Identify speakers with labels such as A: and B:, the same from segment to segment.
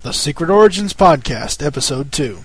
A: The Secret Origins Podcast, Episode 2.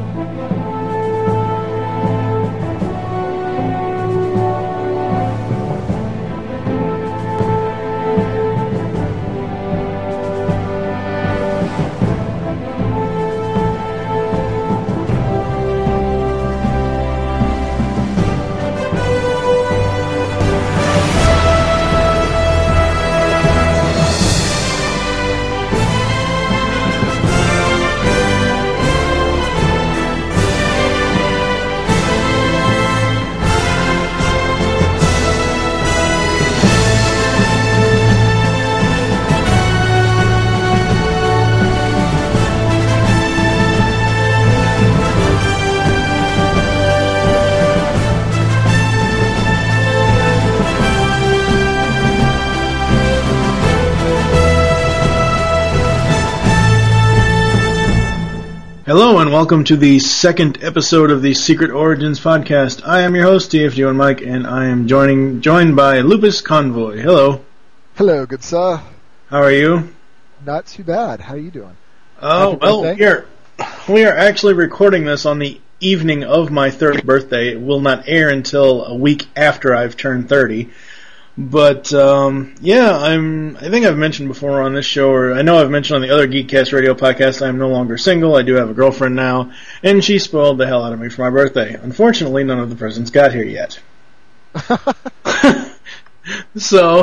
B: Hello and welcome to the second episode of the Secret Origins Podcast. I am your host, TFG and Mike, and I am joined by Lupus Convoy. Hello.
C: Hello, good sir.
B: How are you?
C: Not too bad. How are you doing?
B: Oh, well, we are actually recording this on the evening of my 30th birthday. It will not air until a week after I've turned 30. But, I think I've mentioned before on this show, or I know I've mentioned on the other Geekcast radio podcast, I'm no longer single. I do have a girlfriend now, and she spoiled the hell out of me for my birthday. Unfortunately, none of the presents got here yet. So,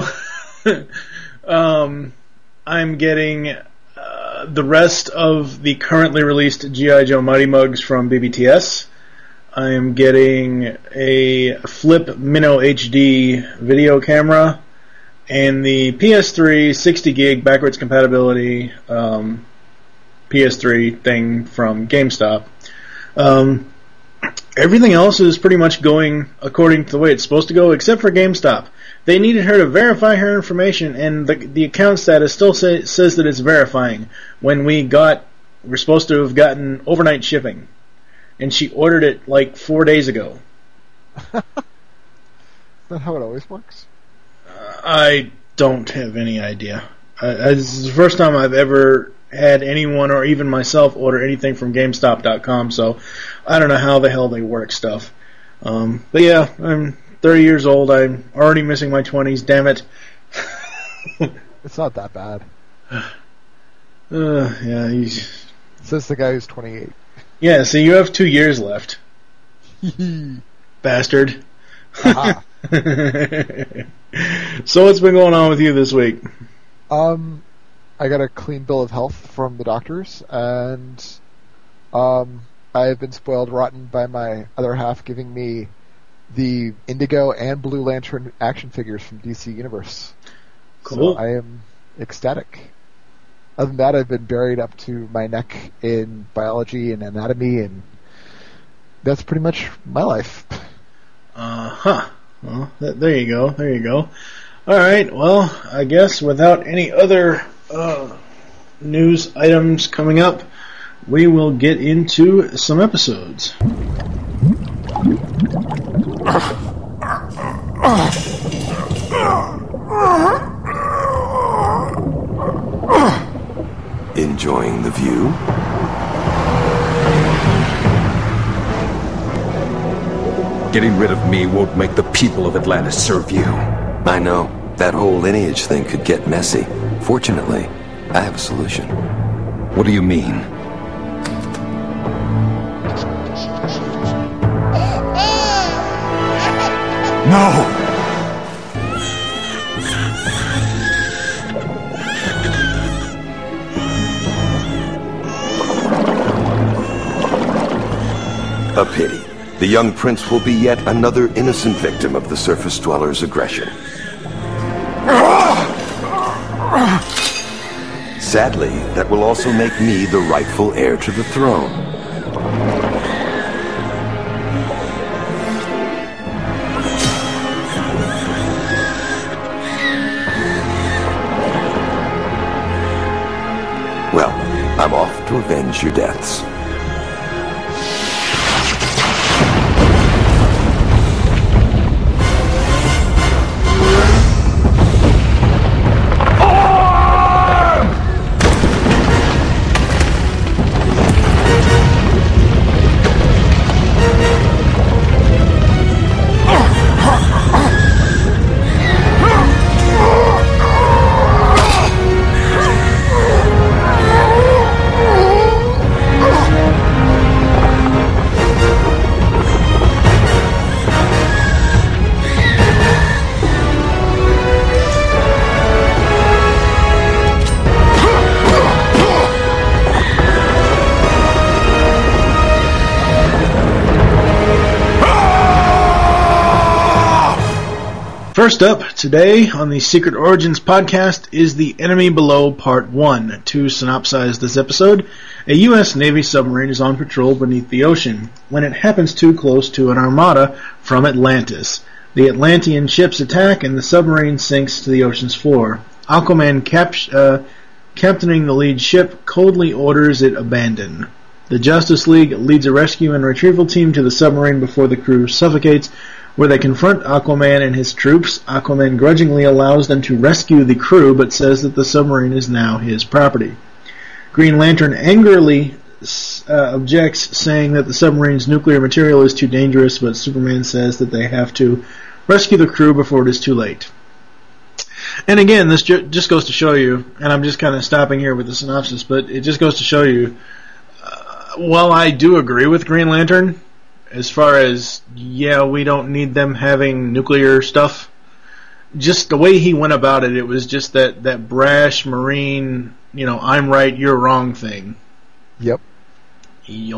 B: I'm getting the rest of the currently released G.I. Joe Mighty Mugs from BBTS. I am getting a Flip Minnow HD video camera and the PS3 60 gig backwards compatibility PS3 thing from GameStop. Everything else is pretty much going according to the way it's supposed to go, except for GameStop. They needed her to verify her information, and the account status still says that it's verifying when we're supposed to have gotten overnight shipping. And she ordered it like 4 days ago.
C: Is that how it always works?
B: I don't have any idea. This is the first time I've ever had anyone or even myself order anything from GameStop.com, so I don't know how the hell they work stuff. But yeah, I'm 30 years old. I'm already missing my 20s, damn it.
C: It's not that bad.
B: Says
C: the guy who's 28.
B: Yeah, so you have 2 years left. Bastard.
C: Uh-huh.
B: So what's been going on with you this week?
C: I got a clean bill of health from the doctors, and I've been spoiled rotten by my other half giving me the Indigo and Blue Lantern action figures from DC Universe.
B: Cool.
C: So I am ecstatic. Other than that, I've been buried up to my neck in biology and anatomy, and that's pretty much my life.
B: Well, there you go. Alright, well, I guess without any other news items coming up, we will get into some episodes.
D: Enjoying the view?
E: Getting rid of me won't make the people of Atlantis serve you.
D: I know. That whole lineage thing could get messy. Fortunately, I have a solution.
E: What do you mean? No!
D: A pity. The young prince will be yet another innocent victim of the surface dwellers' aggression. Sadly, that will also make me the rightful heir to the throne. Well, I'm off to avenge your deaths.
B: First up today on the Secret Origins podcast is The Enemy Below Part 1. To synopsize this episode, a U.S. Navy submarine is on patrol beneath the ocean when it happens too close to an armada from Atlantis. The Atlantean ships attack and the submarine sinks to the ocean's floor. Aquaman, captaining the lead ship, coldly orders it abandon. The Justice League leads a rescue and retrieval team to the submarine before the crew suffocates, where they confront Aquaman and his troops. Aquaman grudgingly allows them to rescue the crew, but says that the submarine is now his property. Green Lantern angrily objects, saying that the submarine's nuclear material is too dangerous, but Superman says that they have to rescue the crew before it is too late. And again, this just goes to show you, and I'm just kind of stopping here with the synopsis, but it just goes to show you, while I do agree with Green Lantern, as far as, yeah, we don't need them having nuclear stuff, just the way he went about it, it was just that brash Marine, I'm right, you're wrong thing.
C: Yep.
B: He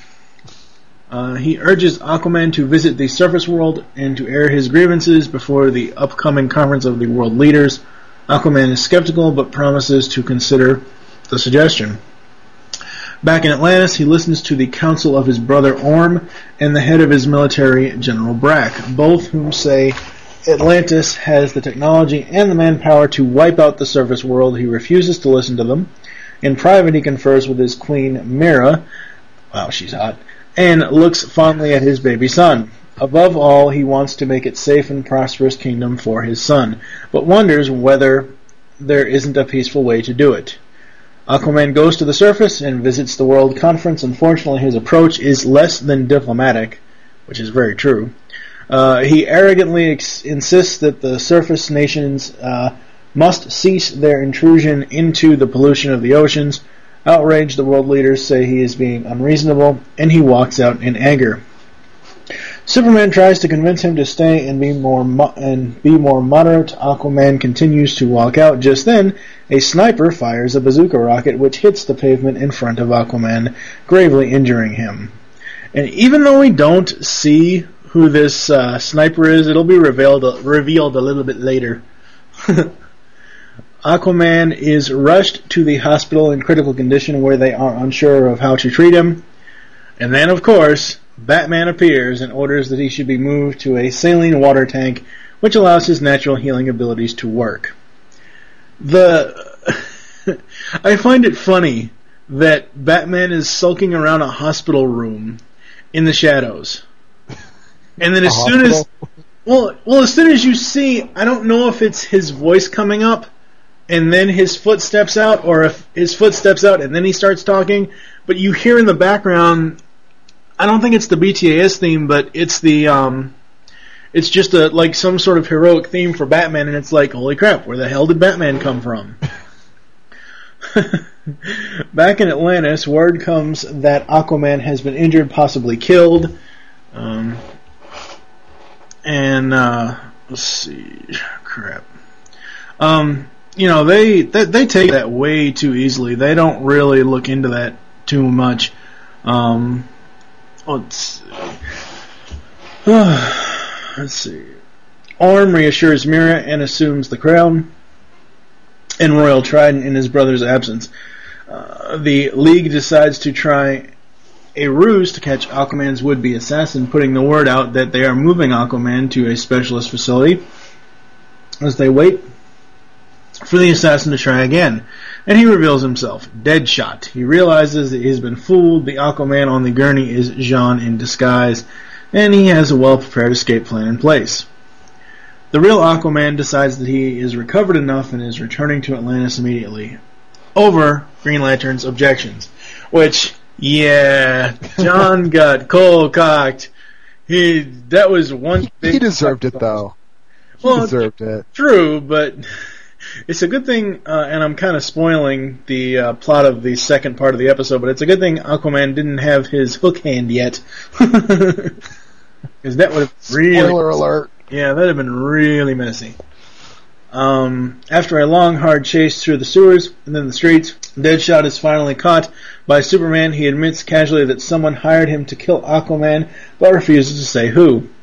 B: urges Aquaman to visit the surface world and to air his grievances before the upcoming conference of the world leaders. Aquaman is skeptical but promises to consider the suggestion. Back in Atlantis, he listens to the counsel of his brother Orm and the head of his military, General Brack, both whom say Atlantis has the technology and the manpower to wipe out the surface world. He refuses to listen to them. In private, he confers with his queen, Mira, wow, she's hot, and looks fondly at his baby son. Above all, he wants to make it safe and prosperous kingdom for his son, but wonders whether there isn't a peaceful way to do it. Aquaman goes to the surface and visits the World Conference. Unfortunately, his approach is less than diplomatic, which is very true. He arrogantly insists that the surface nations must cease their intrusion into the pollution of the oceans. Outraged, the world leaders say he is being unreasonable, and he walks out in anger. Superman tries to convince him to stay and be more moderate. Aquaman continues to walk out. Just then, a sniper fires a bazooka rocket which hits the pavement in front of Aquaman, gravely injuring him. And even though we don't see who this sniper is, it'll be revealed a little bit later. Aquaman is rushed to the hospital in critical condition where they are unsure of how to treat him. And then, of course, Batman appears and orders that he should be moved to a saline water tank, which allows his natural healing abilities to work. I find it funny that Batman is sulking around a hospital room in the shadows. And then as soon as you see, I don't know if it's his voice coming up and then his foot steps out, or if his foot steps out and then he starts talking, but you hear in the background, I don't think it's the BTAS theme, but it's it's just like some sort of heroic theme for Batman, and it's like, holy crap, where the hell did Batman come from? Back in Atlantis, word comes that Aquaman has been injured, possibly killed. Let's see, crap. They take that way too easily. They don't really look into that too much. Let's see. Orm reassures Mira and assumes the crown and royal trident in his brother's absence. The League decides to try a ruse to catch Aquaman's would-be assassin, putting the word out that they are moving Aquaman to a specialist facility. As they wait for the assassin to try again, and he reveals himself, Deadshot. He realizes that he's been fooled. The Aquaman on the gurney is Jean in disguise, and he has a well-prepared escape plan in place. The real Aquaman decides that he is recovered enough and is returning to Atlantis immediately, over Green Lantern's objections. Which, yeah, John got cold-cocked. That was one big...
C: He deserved it, though. He deserved it.
B: True, but... It's a good thing, and I'm kind of spoiling the plot of the second part of the episode, but it's a good thing Aquaman didn't have his hook hand yet. Because that would have really...
C: Spoiler alert.
B: Yeah, that would have been really messy. After a long, hard chase through the sewers and then the streets, Deadshot is finally caught by Superman. He admits casually that someone hired him to kill Aquaman, but refuses to say who.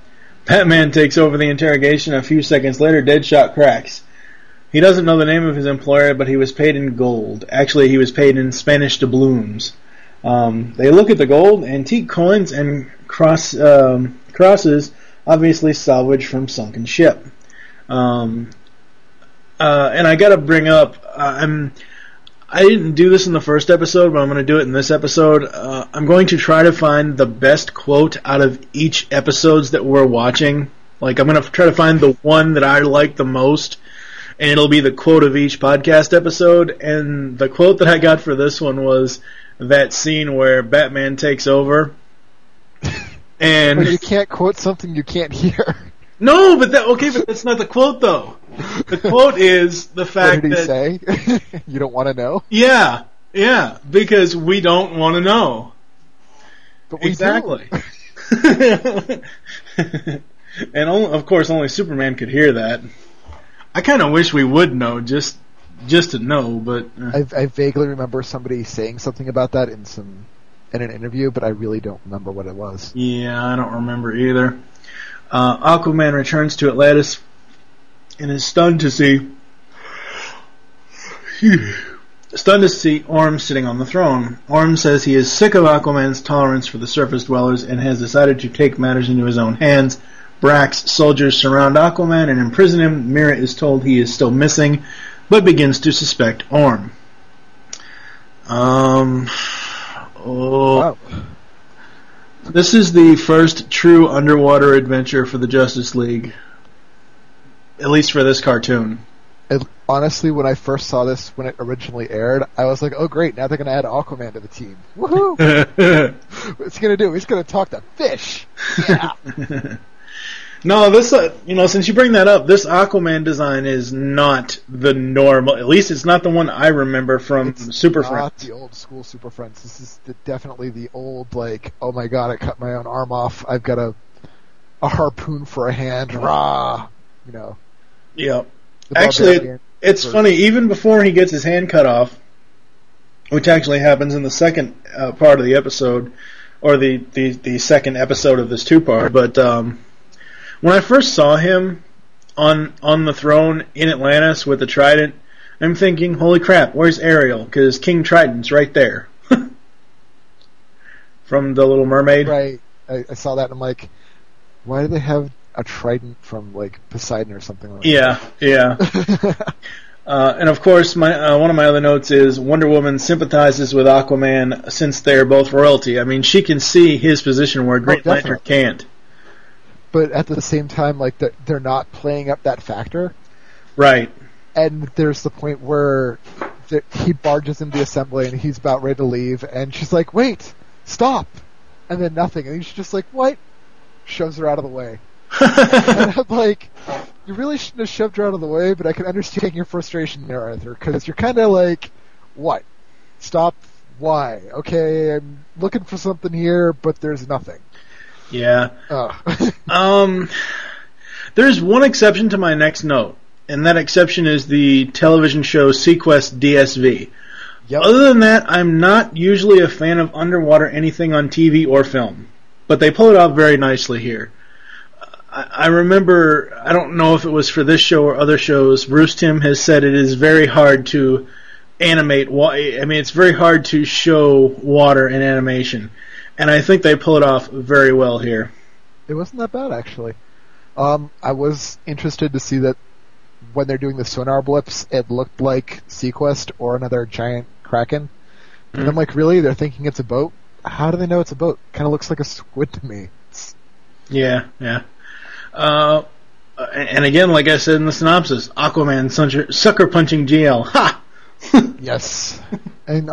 B: Batman takes over the interrogation. A few seconds later, Deadshot cracks. He doesn't know the name of his employer, but he was paid in gold. Actually, he was paid in Spanish doubloons. They look at the gold, antique coins, and crosses, obviously salvaged from sunken ship. And I gotta bring up, I didn't do this in the first episode, but I'm going to do it in this episode. I'm going to try to find the best quote out of each episodes that we're watching. Like, I'm going to try to find the one that I like the most, and it'll be the quote of each podcast episode. And the quote that I got for this one was that scene where Batman takes over. And
C: but you can't quote something you can't hear.
B: No, but that's not the quote, though. The quote is the fact that...
C: What did he say? You don't want to know?
B: Yeah, because we don't want to know.
C: But we
B: exactly. And of course, only Superman could hear that. I kind of wish we would know, just to know, but...
C: I vaguely remember somebody saying something about that in an interview, but I really don't remember what it was.
B: Yeah, I don't remember either. Aquaman returns to Atlantis and is stunned to see Orm sitting on the throne. Orm says he is sick of Aquaman's tolerance for the surface dwellers and has decided to take matters into his own hands. Brack's soldiers surround Aquaman and imprison him. Mira is told he is still missing, but begins to suspect Orm.
C: Wow.
B: This is the first true underwater adventure for the Justice League. At least for this cartoon.
C: Honestly, when I first saw this, when it originally aired, I was like, oh great, now they're going to add Aquaman to the team. Woohoo! What's he going to do? He's going to talk to fish! Yeah!
B: No, this, since you bring that up, this Aquaman design is not the normal, at least it's not the one I remember from Super Friends.
C: It's not the old school Super Friends. This is definitely the old, like, oh my god, I cut my own arm off, I've got a harpoon for a hand, rah!
B: Yeah. Actually, it's funny, even before he gets his hand cut off, which actually happens in the second part of the episode, or the second episode of this two-part, but when I first saw him on the throne in Atlantis with the trident, I'm thinking, holy crap, where's Ariel? Because King Triton's right there. From The Little Mermaid.
C: Right. I saw that and I'm like, why do they have a trident from, like, Poseidon or something like that?
B: Yeah. And of course, one of my other notes is Wonder Woman sympathizes with Aquaman since they're both royalty. I mean, she can see his position where Green Lantern can't.
C: But at the same time, like, they're not playing up that factor.
B: Right.
C: And there's the point where he barges into the assembly and he's about ready to leave, and she's like, wait, stop! And then nothing. And he's just like, what? Shoves her out of the way. And I'm like, you really shouldn't have shoved her out of the way, but I can understand your frustration there, Arthur, because you're kind of like, what? Stop? Why? Okay, I'm looking for something here, but there's nothing.
B: Yeah. There's one exception to my next note, and that exception is the television show Sequest DSV.
C: Yep.
B: Other than that, I'm not usually a fan of underwater anything on TV or film, but they pull it off very nicely here. I remember, I don't know if it was for this show or other shows, Bruce Timm has said it is very hard to animate, it's very hard to show water in animation. And I think they pull it off very well here.
C: It wasn't that bad, actually. I was interested to see that when they're doing the sonar blips, it looked like Sequest or another giant kraken. Mm-hmm. And I'm like, really? They're thinking it's a boat? How do they know it's a boat? Kind of looks like a squid to me.
B: Yeah. And again, like I said in the synopsis, Aquaman sucker punching GL. Ha!
C: Yes. And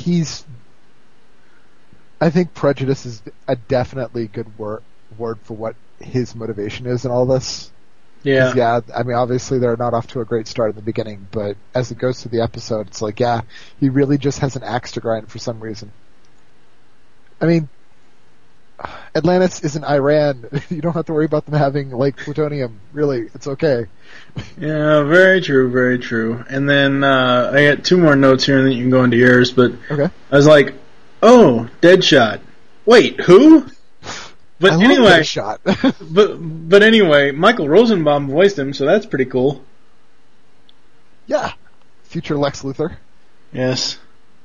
C: I think prejudice is a definitely good word for what his motivation is in all this.
B: Yeah.
C: Yeah, I mean, obviously they're not off to a great start in the beginning, but as it goes through the episode, it's like, yeah, he really just has an axe to grind for some reason. I mean, Atlantis isn't Iran. You don't have to worry about them having, like, plutonium. Really, it's okay.
B: Yeah, very true, very true. And then I got two more notes here, and then you can go into yours, but
C: okay.
B: I was like, oh, Deadshot. Wait, who? But
C: I love
B: anyway,
C: Deadshot.
B: but anyway, Michael Rosenbaum voiced him, so that's pretty cool.
C: Yeah. Future Lex Luthor.
B: Yes.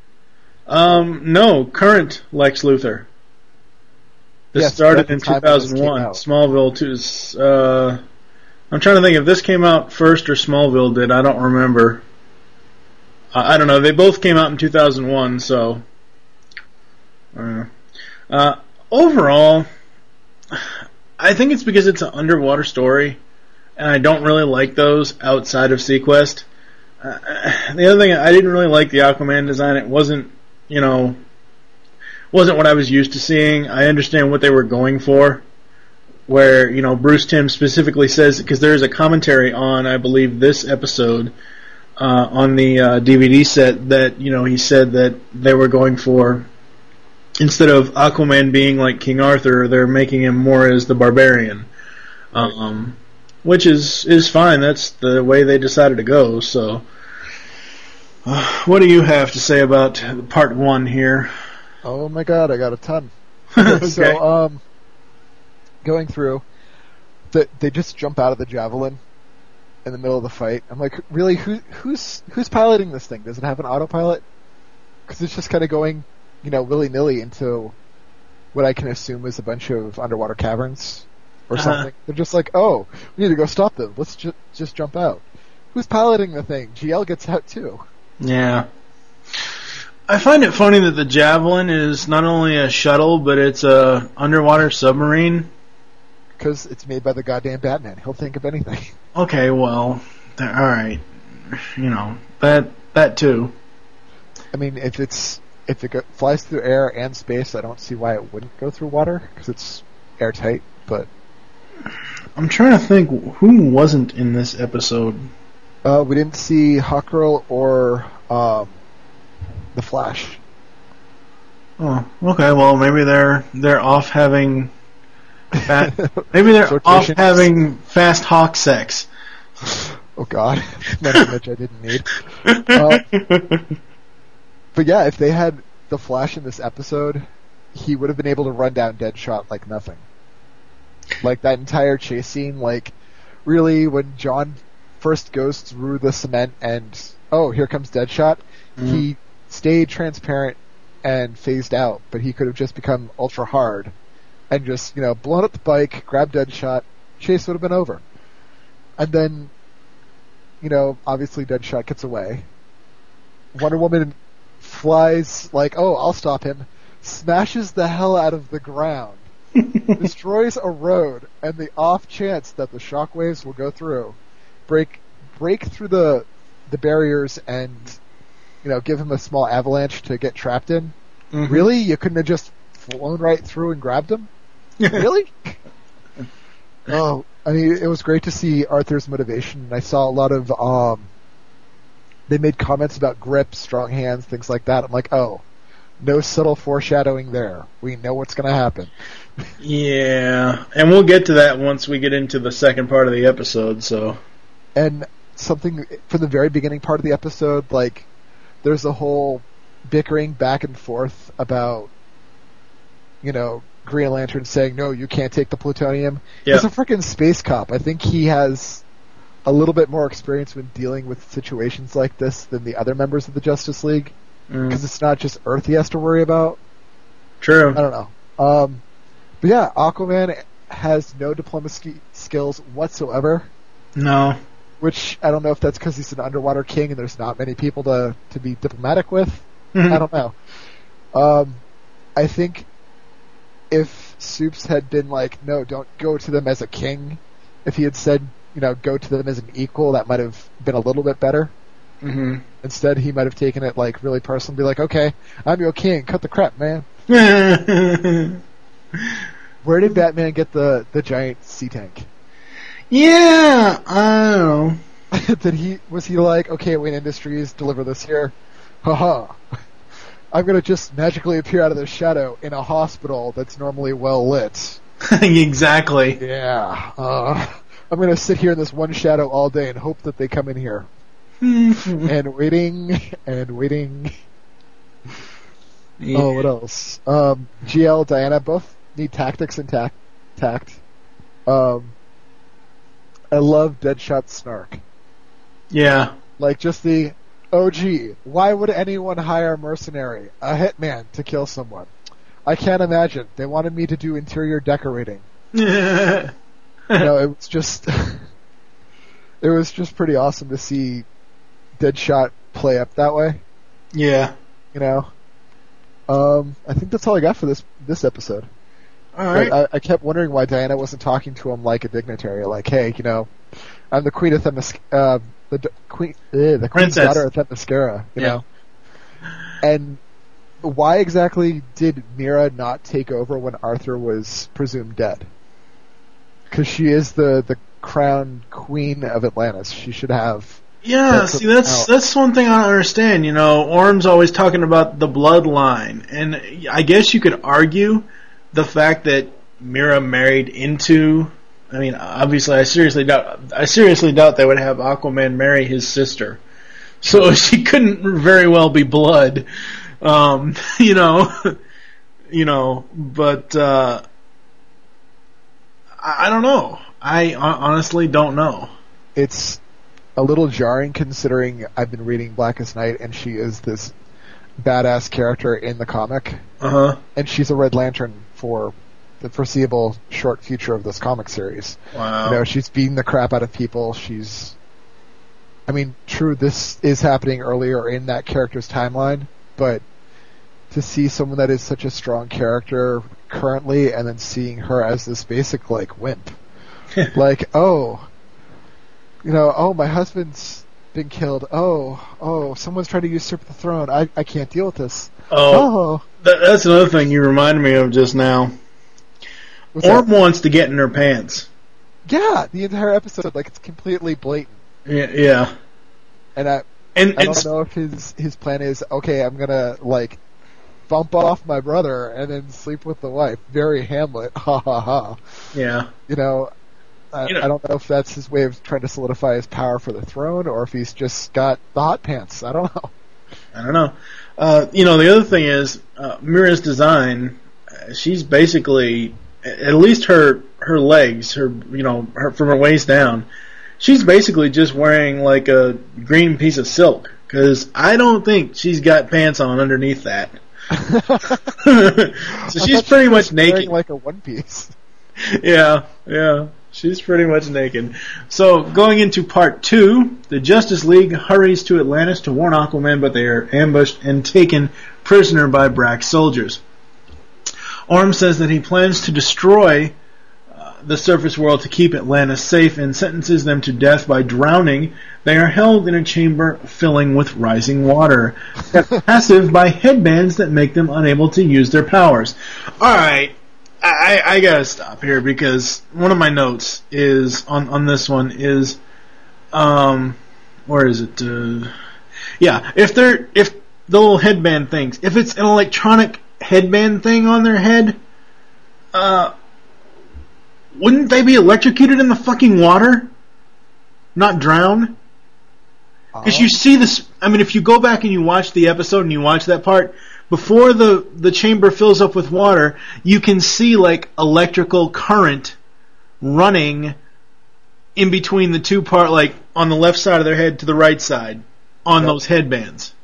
B: No, current Lex Luthor. This started in 2001. Smallville 2. I'm trying to think if this came out first or Smallville did. I don't remember. I don't know. They both came out in 2001, so. Overall, I think it's because it's an underwater story, and I don't really like those outside of Sequest. The other thing, I didn't really like the Aquaman design. It wasn't what I was used to seeing. I understand what they were going for, where, Bruce Timm specifically says, because there is a commentary on, I believe, this episode, on the DVD set, that, he said that they were going for, instead of Aquaman being like King Arthur, they're making him more as the Barbarian. Which is fine. That's the way they decided to go, so. What do you have to say about part 1 here?
C: Oh my god, I got a ton. Okay. So, going through, they just jump out of the Javelin in the middle of the fight. I'm like, really, who's piloting this thing? Does it have an autopilot? Because it's just kind of going, willy-nilly into what I can assume is a bunch of underwater caverns or something. They're just like, oh, we need to go stop them. Let's just jump out. Who's piloting the thing? GL gets out too.
B: Yeah. I find it funny that the Javelin is not only a shuttle, but it's a underwater submarine.
C: Because it's made by the goddamn Batman. He'll think of anything.
B: Okay, well, alright. That too.
C: I mean, if it flies through air and space, I don't see why it wouldn't go through water, because it's airtight, but...
B: I'm trying to think who wasn't in this episode.
C: We didn't see Hawkgirl or the Flash.
B: Oh, okay. Well, maybe they're off having having fast hawk sex.
C: Oh God, that's an image I didn't need. But yeah, if they had the Flash in this episode, he would have been able to run down Deadshot like nothing. Like that entire chase scene, like really when John first goes through the cement and here comes Deadshot, he stayed transparent and phased out, but he could have just become ultra hard and just, blown up the bike, grabbed Deadshot, chase would have been over. And then, obviously Deadshot gets away. Wonder Woman flies like, I'll stop him, smashes the hell out of the ground, destroys a road, and the off chance that the shockwaves will go through, break through the barriers and, give him a small avalanche to get trapped in. Mm-hmm. Really? You couldn't have just flown right through and grabbed him? Really? Oh, I mean, it was great to see Arthur's motivation. I saw a lot of, they made comments about grip, strong hands, things like that. I'm like, no subtle foreshadowing there. We know what's going to happen.
B: Yeah, and we'll get to that once we get into the second part of the episode, so.
C: And something from the very beginning part of the episode, like, there's a whole bickering back and forth about, Green Lantern saying, no, you can't take the plutonium. Yep. He's a freaking space cop. I think he has a little bit more experience when dealing with situations like this than the other members of the Justice League. Because it's not just Earth he has to worry about.
B: True.
C: I don't know. But yeah, Aquaman has no diplomacy skills whatsoever.
B: No.
C: Which, I don't know if that's because he's an underwater king and there's not many people to be diplomatic with. I don't know. I think if Supes had been like, no, don't go to them as a king, if he had said, go to them as an equal, that might have been a little bit better.
B: Mm-hmm.
C: Instead, he might have taken it like really personal, be like, okay, I'm your king, cut the crap, man. Where did Batman get the giant sea tank?
B: Yeah, I don't know.
C: Was he like, okay, Wayne Industries, deliver this here? Haha. I'm gonna just magically appear out of the shadow in a hospital that's normally well lit.
B: Exactly.
C: Yeah. I'm gonna sit here in this one shadow all day and hope that they come in here. And waiting. Yeah. Oh, what else? GL, Diana both need tactics and tact. I love Deadshot's snark.
B: Yeah.
C: Like, just the, oh gee, why would anyone hire a mercenary, a hitman, to kill someone? I can't imagine. They wanted me to do interior decorating. It was just... it was just pretty awesome to see Deadshot play up that way.
B: Yeah.
C: I think that's all I got for this episode.
B: All right.
C: I kept wondering why Diana wasn't talking to him like a dignitary, like, hey, I'm the queen of the queen's daughter of Themyscira, you know. And why exactly did Mira not take over when Arthur was presumed dead? Because she is the crowned queen of Atlantis. She should have.
B: Yeah, see, that's one thing I don't understand. Orm's always talking about the bloodline, and I guess you could argue the fact that Mira married into. I mean, obviously, I seriously doubt they would have Aquaman marry his sister, so she couldn't very well be blood. But I don't know. I honestly don't know.
C: It's a little jarring considering I've been reading Blackest Night and she is this badass character in the comic.
B: Uh-huh.
C: And she's a Red Lantern for the foreseeable short future of this comic series.
B: Wow.
C: She's beating the crap out of people. True, this is happening earlier in that character's timeline, but to see someone that is such a strong character currently and then seeing her as this basic, wimp. My husband's been killed. Someone's trying to usurp the throne. I can't deal with this.
B: That's another thing you reminded me of just now. Orm wants to get in her pants.
C: Yeah, the entire episode, it's completely blatant.
B: Yeah.
C: And I don't know if his plan is, okay, I'm gonna, bump off my brother and then sleep with the wife. Very Hamlet. Ha ha ha.
B: Yeah.
C: I don't know if that's his way of trying to solidify his power for the throne or if he's just got the hot pants. I don't know.
B: The other thing is, Mira's design, she's basically, at least her legs, her from her waist down, she's basically just wearing a green piece of silk, because I don't think she's got pants on underneath that. So she's pretty much naked.
C: Like a one piece.
B: Yeah. She's pretty much naked. So, going into part 2, the Justice League hurries to Atlantis to warn Aquaman, but they are ambushed and taken prisoner by Brax soldiers. Orm says that he plans to destroy the surface world to keep Atlantis safe and sentences them to death by drowning. They are held in a chamber filling with rising water, kept passive by headbands that make them unable to use their powers. Alright. I gotta stop here because one of my notes is on this one is where is it? If the little headband things, if it's an electronic headband thing on their head, wouldn't they be electrocuted in the fucking water? Not drown? Because you see this. I mean, if you go back and you watch the episode and you watch that part. Before the chamber fills up with water, you can see electrical current running in between the two on the left side of their head to the right side on those headbands.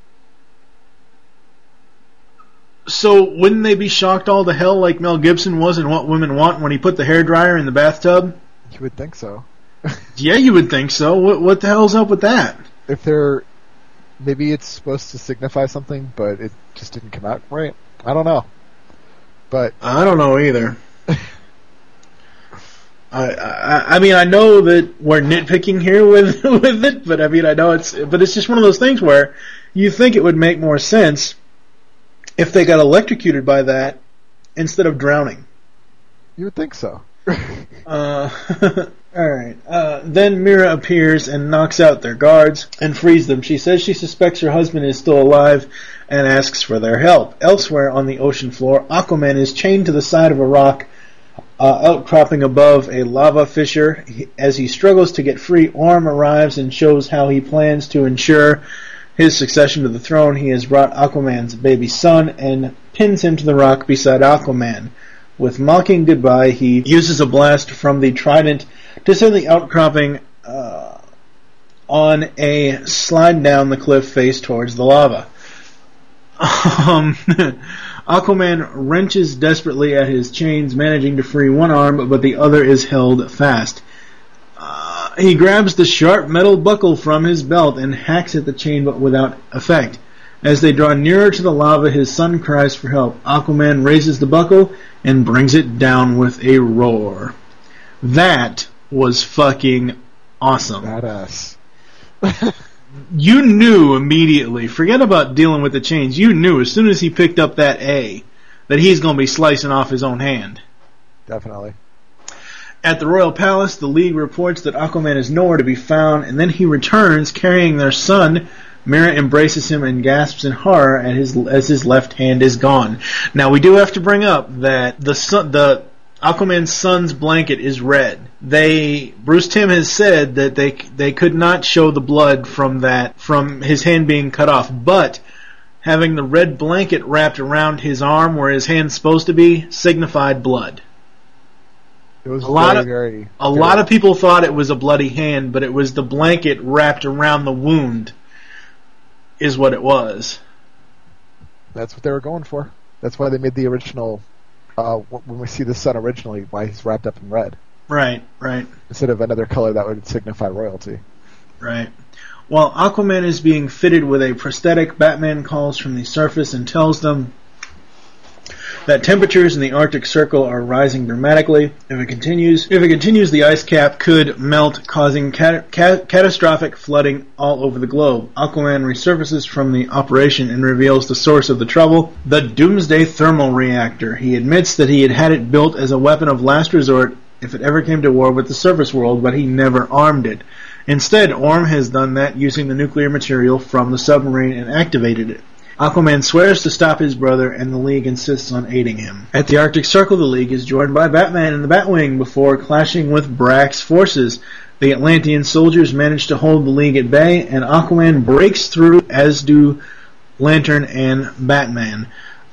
B: So wouldn't they be shocked all to hell like Mel Gibson was in What Women Want when he put the hairdryer in the bathtub?
C: You would think so.
B: Yeah, you would think so. What the hell's up with that?
C: If they're... Maybe it's supposed to signify something, but it just didn't come out right. I don't know. But
B: I don't know either. I know that we're nitpicking here with it, but I know it's just one of those things where you think it would make more sense if they got electrocuted by that instead of drowning.
C: You would think so.
B: Alright. Then Mira appears and knocks out their guards and frees them. She says she suspects her husband is still alive and asks for their help. Elsewhere on the ocean floor, Aquaman is chained to the side of a rock outcropping above a lava fissure. As he struggles to get free, Orm arrives and shows how he plans to ensure his succession to the throne. He has brought Aquaman's baby son and pins him to the rock beside Aquaman. With mocking goodbye, he uses a blast from the trident to send the outcropping on a slide down the cliff face towards the lava. Aquaman wrenches desperately at his chains, managing to free one arm, but the other is held fast. He grabs the sharp metal buckle from his belt and hacks at the chain, but without effect. As they draw nearer to the lava, his son cries for help. Aquaman raises the buckle and brings it down with a roar. That was fucking awesome.
C: Badass.
B: You knew immediately, forget about dealing with the chains, you knew as soon as he picked up that A that he's going to be slicing off his own hand.
C: Definitely.
B: At the Royal Palace, the League reports that Aquaman is nowhere to be found, and then he returns carrying their son. Mera embraces him and gasps in horror as his left hand is gone. Now, we do have to bring up that the Aquaman's son's blanket is red. Bruce Timm has said that they could not show the blood from his hand being cut off, but having the red blanket wrapped around his arm where his hand's supposed to be signified blood.
C: It was
B: a lot of people thought it was a bloody hand, but it was the blanket wrapped around the wound is what it was.
C: That's what they were going for. That's why they made the original, when we see the sun originally, why he's wrapped up in red.
B: Right.
C: Instead of another color that would signify royalty.
B: Right. While Aquaman is being fitted with a prosthetic, Batman calls from the surface and tells them that temperatures in the Arctic Circle are rising dramatically. If it continues, the ice cap could melt, causing catastrophic flooding all over the globe. Aquaman resurfaces from the operation and reveals the source of the trouble, the Doomsday Thermal Reactor. He admits that he had it built as a weapon of last resort if it ever came to war with the surface world, but he never armed it. Instead, Orm has done that using the nuclear material from the submarine and activated it. Aquaman swears to stop his brother, and the League insists on aiding him. At the Arctic Circle, the League is joined by Batman and the Batwing before clashing with Brack's forces. The Atlantean soldiers manage to hold the League at bay, and Aquaman breaks through, as do Lantern and Batman.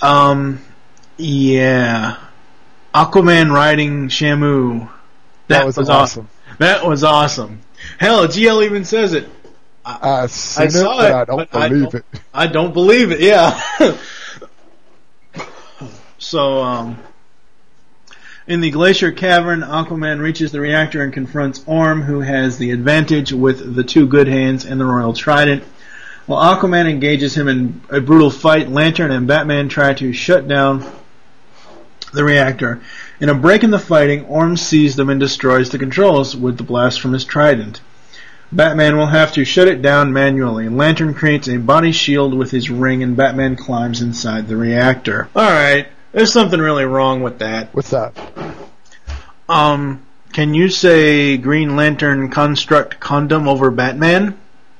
B: Yeah. Aquaman riding Shamu. That was awesome. That was awesome. Hell, GL even says it. I saw it,
C: I don't believe it.
B: I don't believe it, yeah. So, in the Glacier Cavern, Aquaman reaches the reactor and confronts Orm, who has the advantage with the two good hands and the Royal Trident. While Aquaman engages him in a brutal fight, Lantern and Batman try to shut down the reactor. In a break in the fighting, Orm sees them and destroys the controls with the blast from his trident. Batman will have to shut it down manually. Lantern creates a body shield with his ring, and Batman climbs inside the reactor. Alright, there's something really wrong with that.
C: What's that?
B: Can you say Green Lantern construct condom over Batman?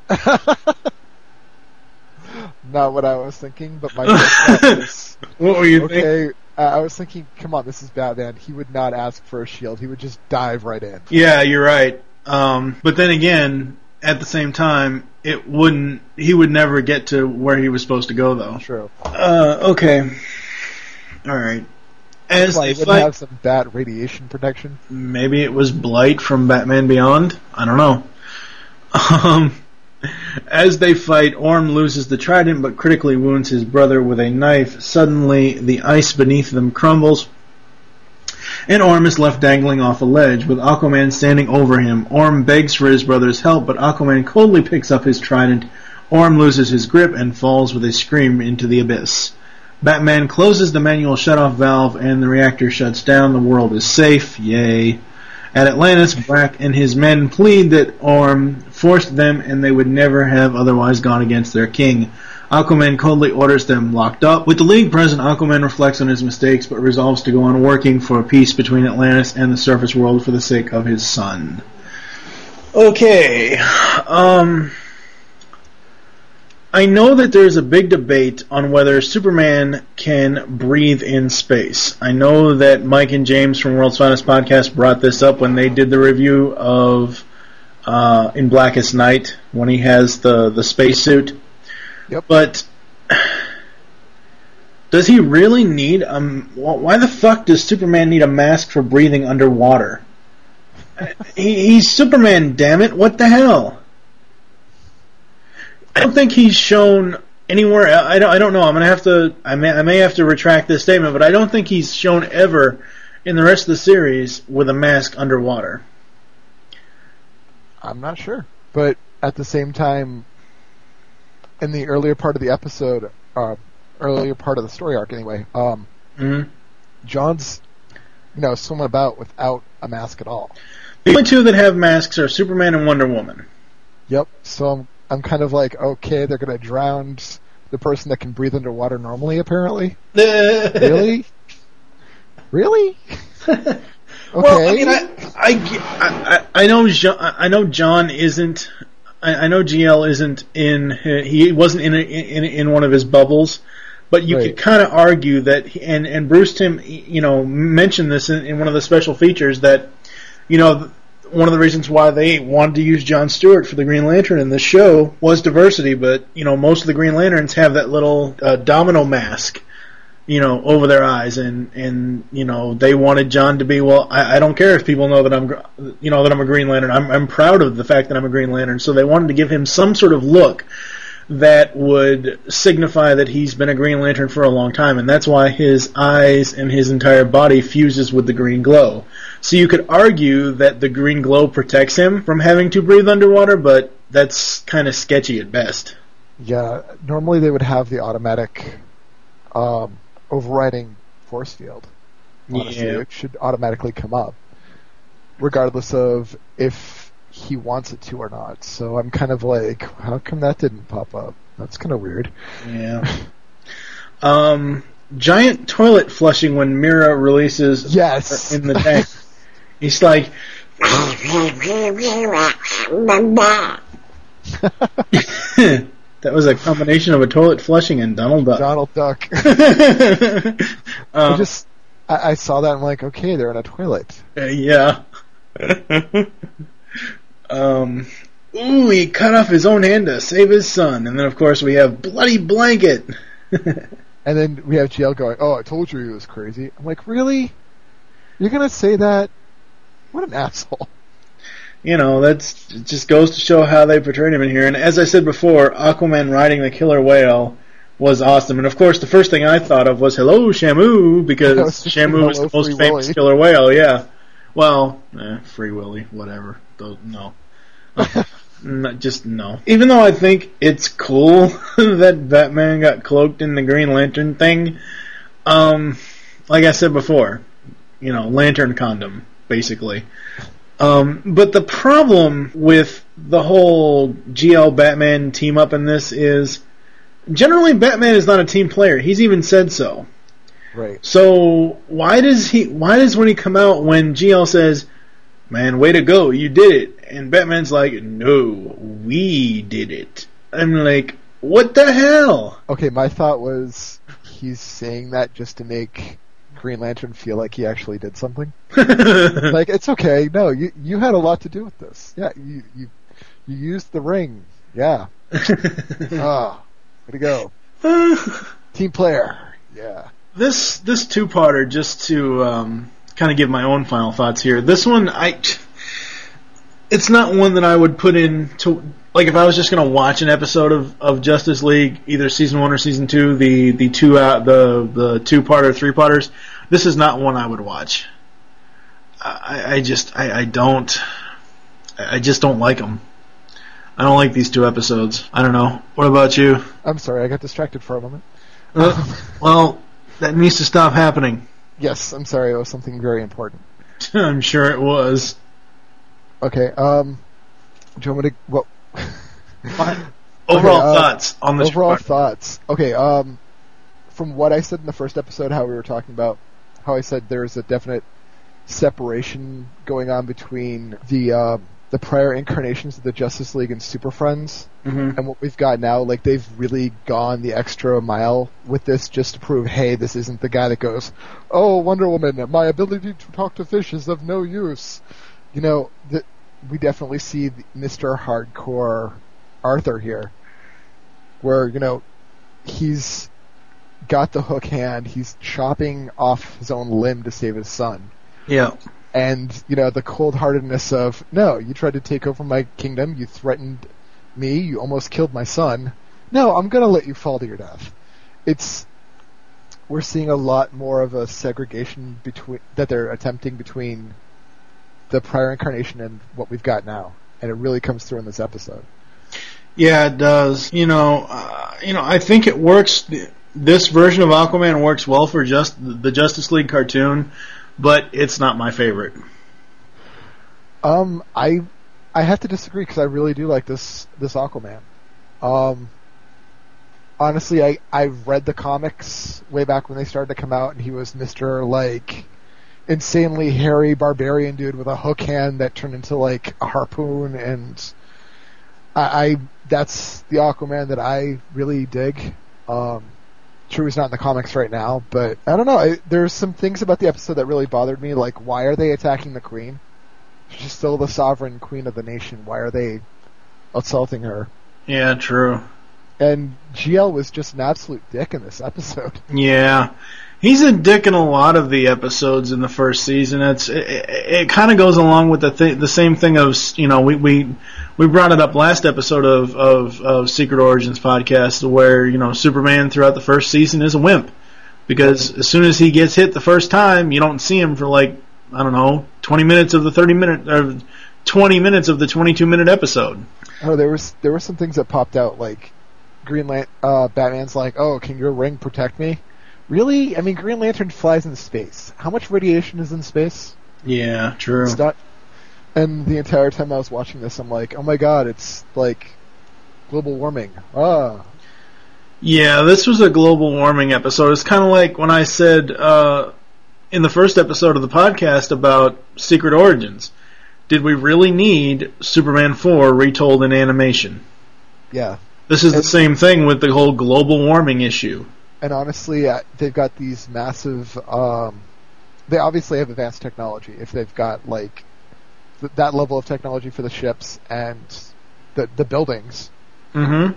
C: Not what I was thinking, but my first thought was...
B: What were you thinking?
C: I was thinking, come on, this is Batman. He would not ask for a shield. He would just dive right in.
B: Yeah, you're right. But then again, at the same time, he would never get to where he was supposed to go, though.
C: True.
B: Okay. Alright. As
C: they would have some bad radiation protection.
B: Maybe it was Blight from Batman Beyond? I don't know. As they fight, Orm loses the trident but critically wounds his brother with a knife. Suddenly, the ice beneath them crumbles, and Orm is left dangling off a ledge, with Aquaman standing over him. Orm begs for his brother's help, but Aquaman coldly picks up his trident. Orm loses his grip and falls with a scream into the abyss. Batman closes the manual shutoff valve, and the reactor shuts down. The world is safe. Yay. At Atlantis, Brack and his men plead that Orm forced them and they would never have otherwise gone against their king. Aquaman coldly orders them locked up. With the League present, Aquaman reflects on his mistakes but resolves to go on working for a peace between Atlantis and the surface world for the sake of his son. Okay. I know that there's a big debate on whether Superman can breathe in space. I know that Mike and James from World's Finest Podcast brought this up when they did the review of In Blackest Night, when he has the spacesuit.
C: Yep.
B: But Does he really need why the fuck does Superman need a mask for breathing underwater? He's Superman, damn it! What the hell? I don't think he's shown anywhere. I don't know. I may have to retract this statement, but I don't think he's shown ever in the rest of the series with a mask underwater.
C: I'm not sure, but at the same time, in the earlier part of the episode, earlier part of the story arc, anyway, John's swimming about without a mask at all.
B: The only two that have masks are Superman and Wonder Woman.
C: Yep. So I'm kind of like, okay, they're going to drown the person that can breathe underwater normally, apparently. Really? Really? Okay.
B: Well, I mean, I know John isn't. I know GL isn't in. He wasn't in one of his bubbles, but you could kind of argue that. And Bruce Timm, mentioned this in one of the special features that, one of the reasons why they wanted to use Jon Stewart for the Green Lantern in the show was diversity. But most of the Green Lanterns have that little domino mask, over their eyes, and they wanted John to be, well, I don't care if people know that I'm a Green Lantern. I'm proud of the fact that I'm a Green Lantern. So they wanted to give him some sort of look that would signify that he's been a Green Lantern for a long time, and that's why his eyes and his entire body fuses with the green glow. So you could argue that the green glow protects him from having to breathe underwater, but that's kind of sketchy at best.
C: Yeah, normally they would have the automatic overriding force field. Honestly, it should automatically come up, regardless of if he wants it to or not. So I'm kind of like, how come that didn't pop up? That's kind of weird.
B: Yeah. Giant toilet flushing when Mira releases in the tank. He's like... That was a combination of a toilet flushing and Donald Duck.
C: Donald Duck. I saw that and I'm like, okay, they're in a toilet.
B: Yeah. He cut off his own hand to save his son. And then, of course, we have Bloody Blanket.
C: And then we have GL going, oh, I told you he was crazy. I'm like, really? You're going to say that? What an asshole.
B: It just goes to show how they portrayed him in here. And as I said before, Aquaman riding the killer whale was awesome. And, of course, the first thing I thought of was, hello, Shamu, because Shamu is the most famous killer whale, yeah. Well, Free Willy, whatever. No. No. Even though I think it's cool that Batman got cloaked in the Green Lantern thing, like I said before, lantern condom, basically. But the problem with the whole GL Batman team up in this is, generally Batman is not a team player. He's even said so.
C: Right.
B: So why does when he come out when GL says, man, way to go, you did it, and Batman's like, no, we did it. I'm like, what the hell?
C: Okay, my thought was he's saying that just to make Green Lantern feel like he actually did something. Like, it's okay, no, you had a lot to do with this. Yeah, you used the ring. Yeah. Way to go. Team player. Yeah.
B: This two-parter, just to kind of give my own final thoughts here. This one, it's not one that I would put in to, like, if I was just going to watch an episode of Justice League, either season 1 or season 2, the two-parter, three-parters. This is not one I would watch. I just don't like them. I don't like these two episodes. I don't know. What about you?
C: I'm sorry, I got distracted for a moment.
B: Well, that needs to stop happening.
C: Yes, I'm sorry, it was something very important.
B: I'm sure it was.
C: Okay, do you want me to... What?
B: Overall thoughts on this
C: Overall
B: part.
C: thoughts. Okay, from what I said in the first episode, how we were talking about, how I said there's a definite separation going on between the prior incarnations of the Justice League and Super Friends, and what we've got now. Like, they've really gone the extra mile with this just to prove, hey, this isn't the guy that goes, oh, Wonder Woman, my ability to talk to fish is of no use. We definitely see Mr. Hardcore Arthur here, where, he's got the hook hand. He's chopping off his own limb to save his son.
B: Yeah.
C: And, the cold-heartedness of, no, you tried to take over my kingdom, you threatened me, you almost killed my son. No, I'm going to let you fall to your death. We're seeing a lot more of a segregation that they're attempting between the prior incarnation and what we've got now. And it really comes through in this episode.
B: Yeah, it does. I think it works. This version of Aquaman works well for just the Justice League cartoon, but it's not my favorite.
C: I have to disagree because I really do like this Aquaman. Honestly, I read the comics way back when they started to come out, and he was Mr. insanely hairy barbarian dude with a hook hand that turned into a harpoon, and that's the Aquaman that I really dig. True, he's not in the comics right now, but I don't know. There's some things about the episode that really bothered me, like why are they attacking the Queen? She's still the sovereign queen of the nation. Why are they assaulting her?
B: Yeah, true.
C: And GL was just an absolute dick in this episode.
B: Yeah. He's a dick in a lot of the episodes in the first season. It kind of goes along with the same thing of, we brought it up last episode of Secret Origins podcast where, Superman throughout the first season is a wimp. Because as soon as he gets hit the first time, you don't see him for 20 minutes of the 30-minute, or 20 minutes of the 22-minute episode.
C: Oh, there were some things that popped out, like Batman's like, oh, can your ring protect me? Really? I mean, Green Lantern flies in space. How much radiation is in space?
B: Yeah, true.
C: It's not, and the entire time I was watching this, I'm like, oh my god, it's like global warming.
B: Yeah, this was a global warming episode. It's kind of like when I said in the first episode of the podcast about Secret Origins, did we really need Superman 4 retold in animation?
C: Yeah.
B: This is the same thing with the whole global warming issue.
C: And honestly, they've got these massive... they obviously have advanced technology. If they've got, that level of technology for the ships and the buildings.
B: Mm-hmm.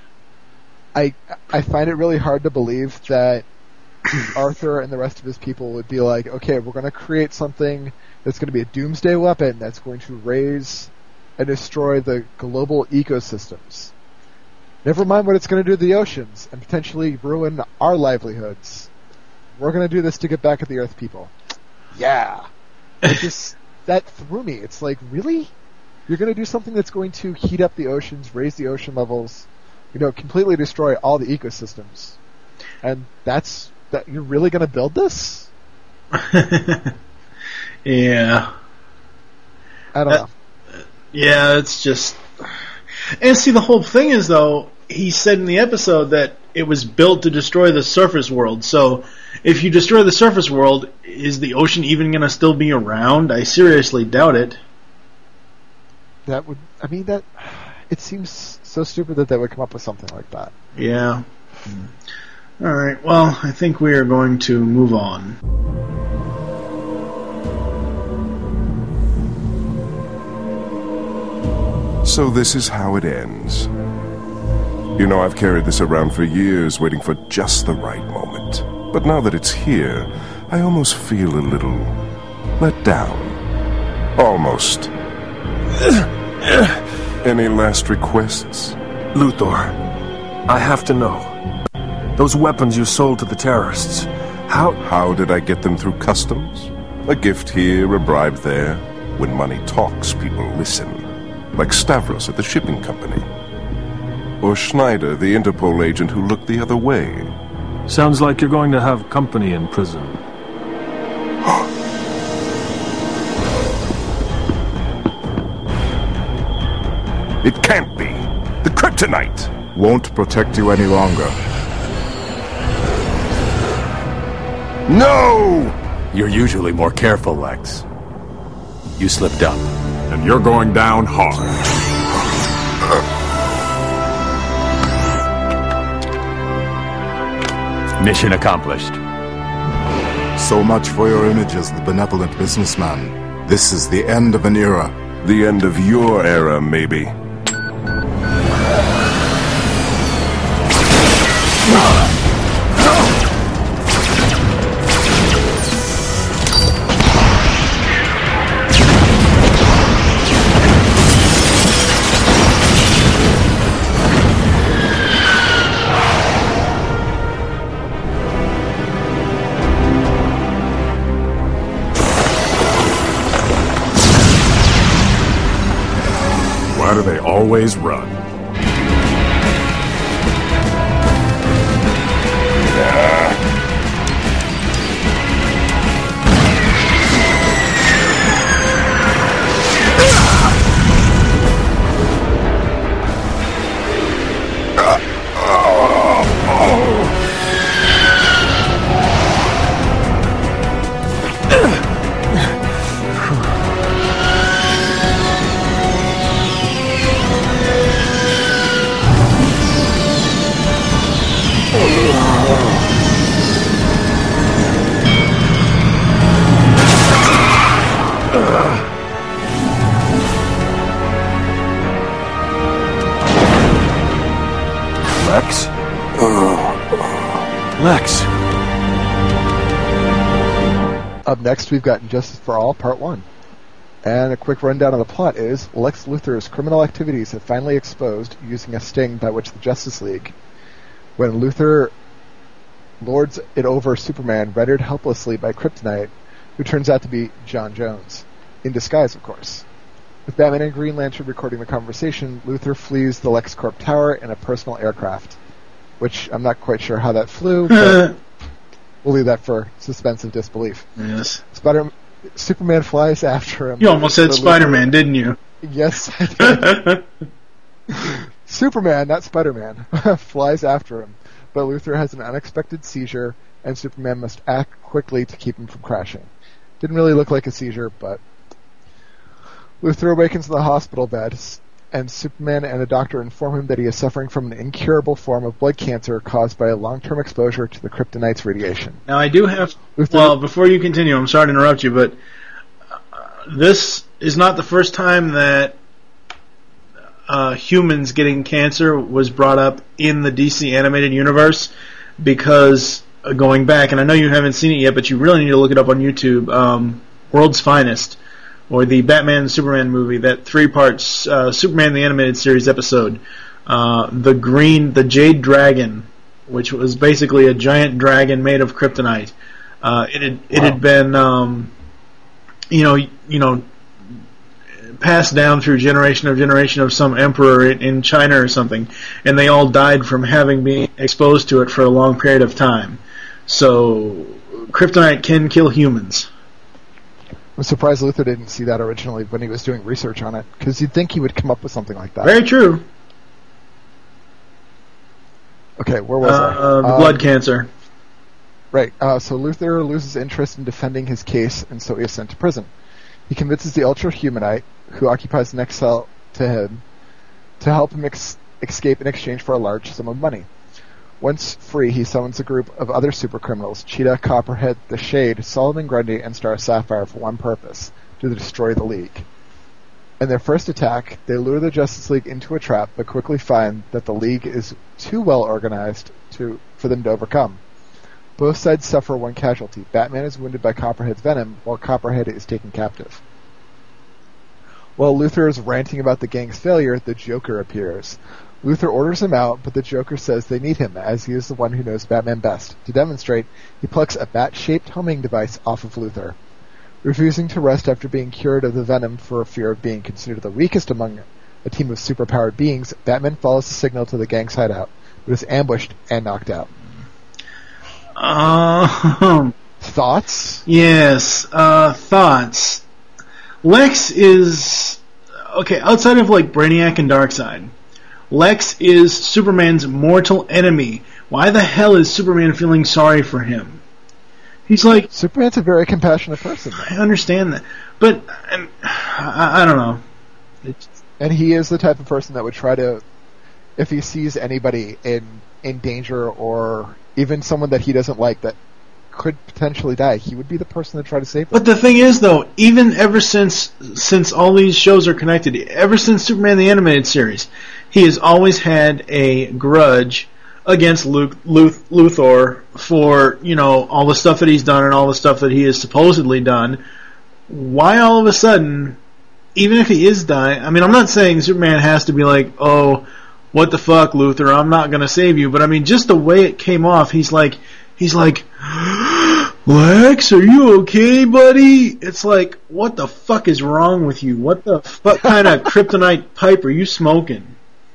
C: I find it really hard to believe that Arthur and the rest of his people would be like, okay, we're going to create something that's going to be a doomsday weapon that's going to raise and destroy the global ecosystems. Never mind what it's going to do to the oceans and potentially ruin our livelihoods. We're going to do this to get back at the Earth people. Yeah. That threw me. It's like, really? You're going to do something that's going to heat up the oceans, raise the ocean levels, completely destroy all the ecosystems. And that you're really going to build this?
B: Yeah.
C: I don't know.
B: Yeah, it's just... And see, the whole thing is, though, he said in the episode that it was built to destroy the surface world. So, if you destroy the surface world, is the ocean even going to still be around? I seriously doubt it.
C: It seems so stupid that they would come up with something like that.
B: Yeah. All right, well, I think we are going to move on.
D: So this is how it ends. I've carried this around for years, waiting for just the right moment. But now that it's here, I almost feel a little let down. Almost. Any last requests?
E: Luthor, I have to know. Those weapons you sold to the terrorists,
D: How did I get them through customs? A gift here, a bribe there. When money talks, people listen. Like Stavros at the shipping company. Or Schneider, the Interpol agent who looked the other way.
E: Sounds like you're going to have company in prison.
D: It can't be. The kryptonite!
F: Won't protect you any longer.
D: No!
G: You're usually more careful, Lex. You slipped up.
F: And you're going down hard.
G: Mission accomplished.
F: So much for your image as the benevolent businessman. This is the end of an era.
D: The end of your era, maybe.
G: Why do they always run?
E: Lex.
C: Up next, we've got Injustice for All, Part 1. And a quick rundown of the plot is, Lex Luthor's criminal activities have finally exposed using a sting by which the Justice League, when Luthor lords it over Superman, rendered helplessly by Kryptonite, who turns out to be John Jones. In disguise, of course. With Batman and Green Lantern recording the conversation, Luthor flees the LexCorp Tower in a personal aircraft, which I'm not quite sure how that flew, but we'll leave that for suspense of disbelief.
B: Yes.
C: Superman flies after him.
B: You almost said Spider-Man, didn't you?
C: Yes, I did. Superman, not Spider-Man, flies after him, but Luthor has an unexpected seizure, and Superman must act quickly to keep him from crashing. Didn't really look like a seizure, but Luthor awakens in the hospital bed, and Superman and a doctor inform him that he is suffering from an incurable form of blood cancer caused by a long-term exposure to the kryptonite's radiation.
B: Now, I do have... Well, before you continue, I'm sorry to interrupt you, but this is not the first time that humans getting cancer was brought up in the DC animated universe, because going back, and I know you haven't seen it yet, but you really need to look it up on YouTube, World's Finest, or the Batman and Superman movie, that 3-part Superman the Animated Series episode, the Jade Dragon, which was basically a giant dragon made of kryptonite. It had been, passed down through generation of some emperor in China or something, and they all died from having been exposed to it for a long period of time. So, kryptonite can kill humans.
C: I'm surprised Luthor didn't see that originally when he was doing research on it, because you'd think he would come up with something like that.
B: Very true.
C: Okay, where was I?
B: Blood cancer.
C: Right, so Luthor loses interest in defending his case, and so he is sent to prison. He convinces the Ultra-Humanite, who occupies the next cell to him, to help him escape in exchange for a large sum of money. Once free, he summons a group of other supercriminals, Cheetah, Copperhead, The Shade, Solomon Grundy, and Star Sapphire for one purpose, to destroy the League. In their first attack, they lure the Justice League into a trap, but quickly find that the League is too well organized for them to overcome. Both sides suffer one casualty. Batman is wounded by Copperhead's venom, while Copperhead is taken captive. While Luthor is ranting about the gang's failure, the Joker appears. Luthor orders him out, but the Joker says they need him, as he is the one who knows Batman best. To demonstrate, he plucks a bat-shaped homing device off of Luthor. Refusing to rest after being cured of the venom for fear of being considered the weakest among a team of superpowered beings, Batman follows the signal to the gang's hideout, but is ambushed and knocked out. Thoughts?
B: Yes, thoughts. Lex is... Okay, outside of, Brainiac and Darkseid, Lex is Superman's mortal enemy. Why the hell is Superman feeling sorry for him? He's like...
C: Superman's a very compassionate person.
B: I understand that. But, I don't know.
C: And he is the type of person that would try to... If he sees anybody in danger, or even someone that he doesn't like that could potentially die, he would be the person to try to save them.
B: But the thing is, though, even ever since all these shows are connected, ever since Superman the Animated Series, he has always had a grudge against Luthor for, all the stuff that he's done and all the stuff that he has supposedly done. Why all of a sudden, even if he is dying, I mean, I'm not saying Superman has to be like, oh, what the fuck, Luthor, I'm not going to save you, but I mean, just the way it came off, he's like, Lex, are you okay, buddy? It's like, what the fuck is wrong with you? What the fuck kind of kryptonite pipe are you smoking?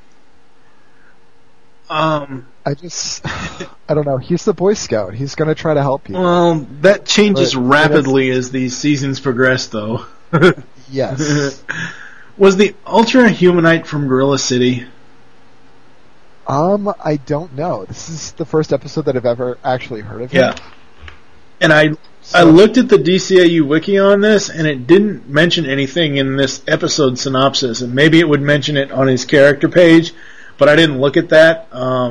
C: I don't know. He's the Boy Scout. He's going to try to help you.
B: Well, that changes rapidly as these seasons progress, though.
C: Yes.
B: Was the Ultra Humanite from Gorilla City?
C: I don't know. This is the first episode that I've ever actually heard of him.
B: Yeah. And I looked at the DCAU wiki on this, and it didn't mention anything in this episode synopsis, and maybe it would mention it on his character page, but I didn't look at that.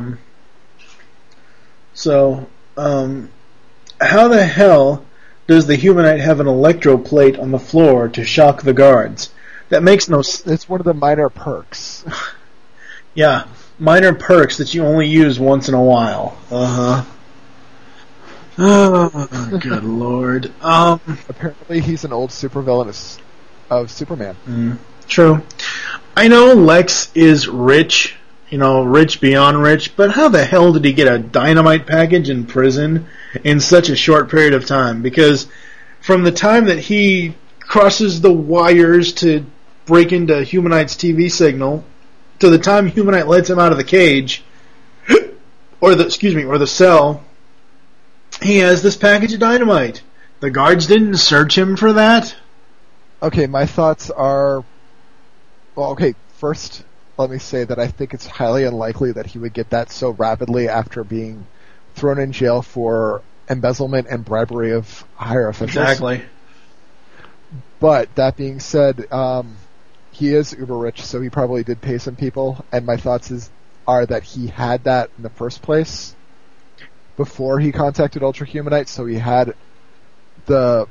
B: How the hell does the Humanite have an electroplate on the floor to shock the guards? That makes no sense.
C: It's one of the minor perks.
B: Yeah, minor perks that you only use once in a while. Uh-huh. Oh, good lord.
C: Apparently he's an old supervillain of Superman.
B: True. I know Lex is rich, rich beyond rich, but how the hell did he get a dynamite package in prison in such a short period of time? Because from the time that he crosses the wires to break into Humanite's TV signal to the time Humanite lets him out of the cage, or the cell, he has this package of dynamite. The guards didn't search him for that?
C: Okay, my thoughts are... Well, okay, first, let me say that I think it's highly unlikely that he would get that so rapidly after being thrown in jail for embezzlement and bribery of higher officials.
B: Exactly.
C: But, that being said, he is uber rich, so he probably did pay some people, and my thoughts are that he had that in the first place before he contacted Ultra Humanite, so he had the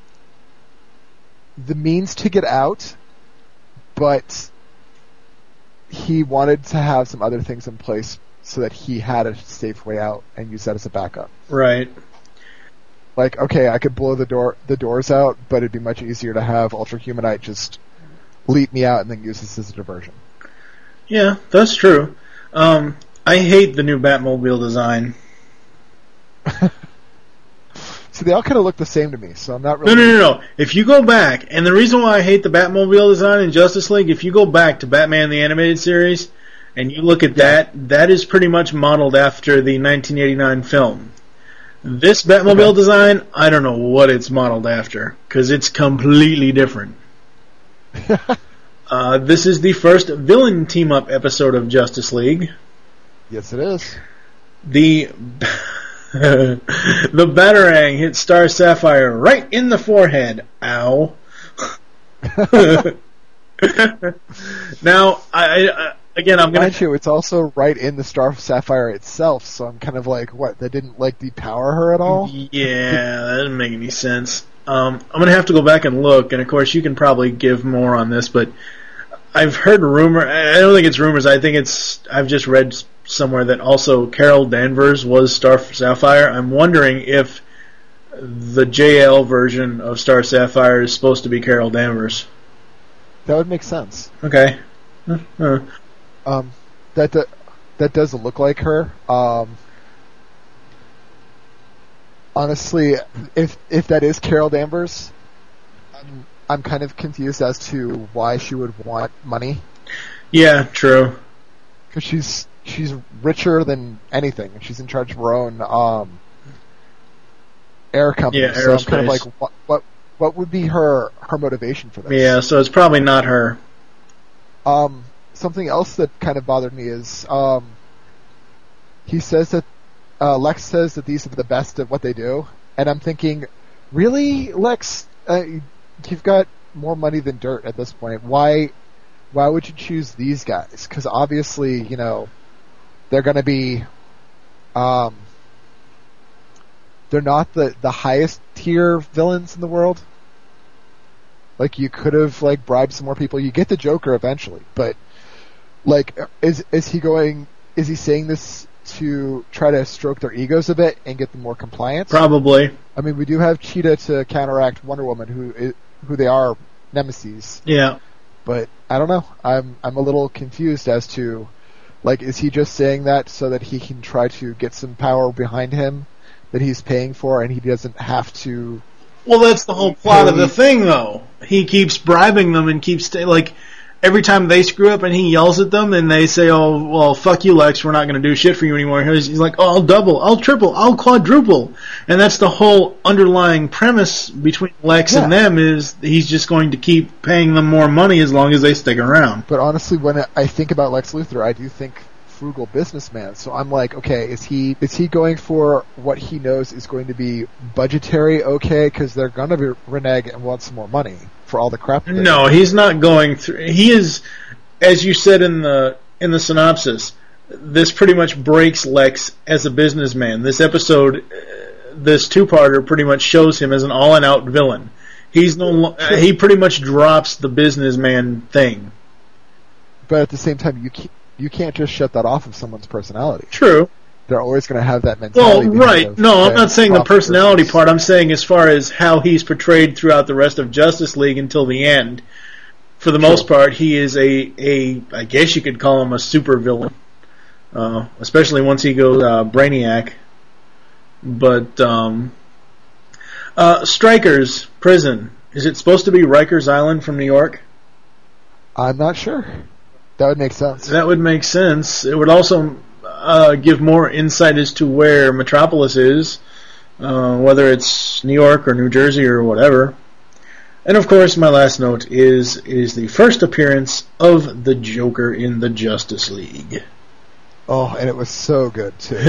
C: means to get out, but he wanted to have some other things in place so that he had a safe way out and use that as a backup.
B: Right.
C: Like, okay, I could blow the doors out, but it'd be much easier to have Ultra Humanite just leap me out and then use this as a diversion.
B: Yeah, that's true. I hate the new Batmobile design.
C: See, they all kind of look the same to me, so I'm not really...
B: No. If you go back, and the reason why I hate the Batmobile design in Justice League, if you go back to Batman the Animated Series, and you look at that is pretty much modeled after the 1989 film. This Batmobile design, I don't know what it's modeled after, because it's completely different. This is the first villain team-up episode of Justice League.
C: Yes, it is.
B: The Batarang hit Star Sapphire right in the forehead. Ow. Now, I'm going to...
C: Mind you, it's also right in the Star Sapphire itself, so I'm kind of like, what, that didn't, depower her at all?
B: Yeah, that doesn't make any sense. I'm going to have to go back and look, and of course you can probably give more on this, but I've heard I don't think it's rumors, I've just read somewhere that also Carol Danvers was Star Sapphire. I'm wondering if the JL version of Star Sapphire is supposed to be Carol Danvers.
C: That would make sense.
B: Okay.
C: That does look like her. Honestly, if that is Carol Danvers, I'm kind of confused as to why she would want money.
B: Yeah, true.
C: Because she's richer than anything, and she's in charge of her own air company.
B: Yeah,
C: so
B: aerospace.
C: I'm kind of like, what would be her motivation for this?
B: Yeah, so it's probably not her.
C: Something else that kind of bothered me is he says that Lex says that these are the best at what they do, and I'm thinking, really, Lex? You've got more money than dirt at this point. Why would you choose these guys? Because obviously, they're going to be, they're not the highest tier villains in the world. Like, you could have bribed some more people. You get the Joker eventually, but is he saying this to try to stroke their egos a bit and get them more compliant?
B: Probably.
C: I mean, we do have Cheetah to counteract Wonder Woman, who they are nemesis.
B: Yeah.
C: But I don't know. I'm a little confused as to, is he just saying that so that he can try to get some power behind him that he's paying for, and he doesn't have to.
B: Well, that's the whole plot of the thing, though. He keeps bribing them and keeps every time they screw up and he yells at them and they say, "Oh, well, fuck you, Lex. We're not going to do shit for you anymore." He's like, "Oh, I'll double, I'll triple, I'll quadruple," and that's the whole underlying premise between Lex and them is he's just going to keep paying them more money as long as they stick around.
C: But honestly, when I think about Lex Luthor, I do think frugal businessman. So I'm like, okay, is he going for what he knows is going to be budgetary okay, because they're going to renege and want some more money for all the crap?
B: No, he's not going through. He is, as you said in the synopsis, this pretty much breaks Lex as a businessman. This episode, this two-parter pretty much shows him as an all-and-out villain. He pretty much drops the businessman thing.
C: But at the same time, you can't just shut that off of someone's personality.
B: True.
C: They're always going to have that mentality.
B: Well, right. No, I'm not saying the personality part. I'm saying as far as how he's portrayed throughout the rest of Justice League until the end. For the most part, he is I guess you could call him a super villain. Especially once he goes Brainiac. But Stryker's prison. Is it supposed to be Rikers Island from New York?
C: I'm not sure. That would make sense.
B: That would make sense. It would also give more insight as to where Metropolis is, whether it's New York or New Jersey or whatever. And of course, my last note is the first appearance of the Joker in the Justice League.
C: Oh, and it was so good too.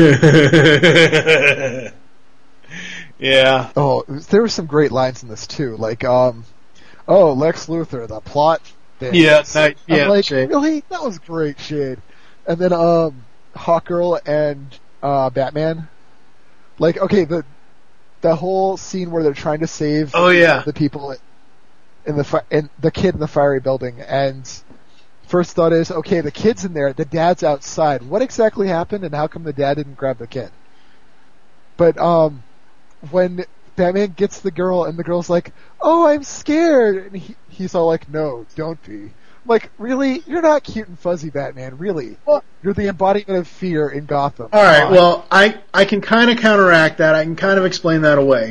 B: Yeah.
C: Oh, there were some great lines in this too, like, "Oh, Lex Luthor, the plot."
B: Yeah,
C: I'm like, Shade. Really? That was great, Shade. And then Hawkgirl and Batman. Like, okay, the whole scene where they're trying to save the people in the kid in the fiery building, and first thought is, okay, the kid's in there, the dad's outside. What exactly happened, and how come the dad didn't grab the kid? But when Batman gets the girl, and the girl's like, "Oh, I'm scared," and he's all like, "No, don't be." I'm like, really? You're not cute and fuzzy, Batman, really. You're the embodiment of fear in Gotham.
B: Alright, well, I can kind of counteract that. I can kind of explain that away.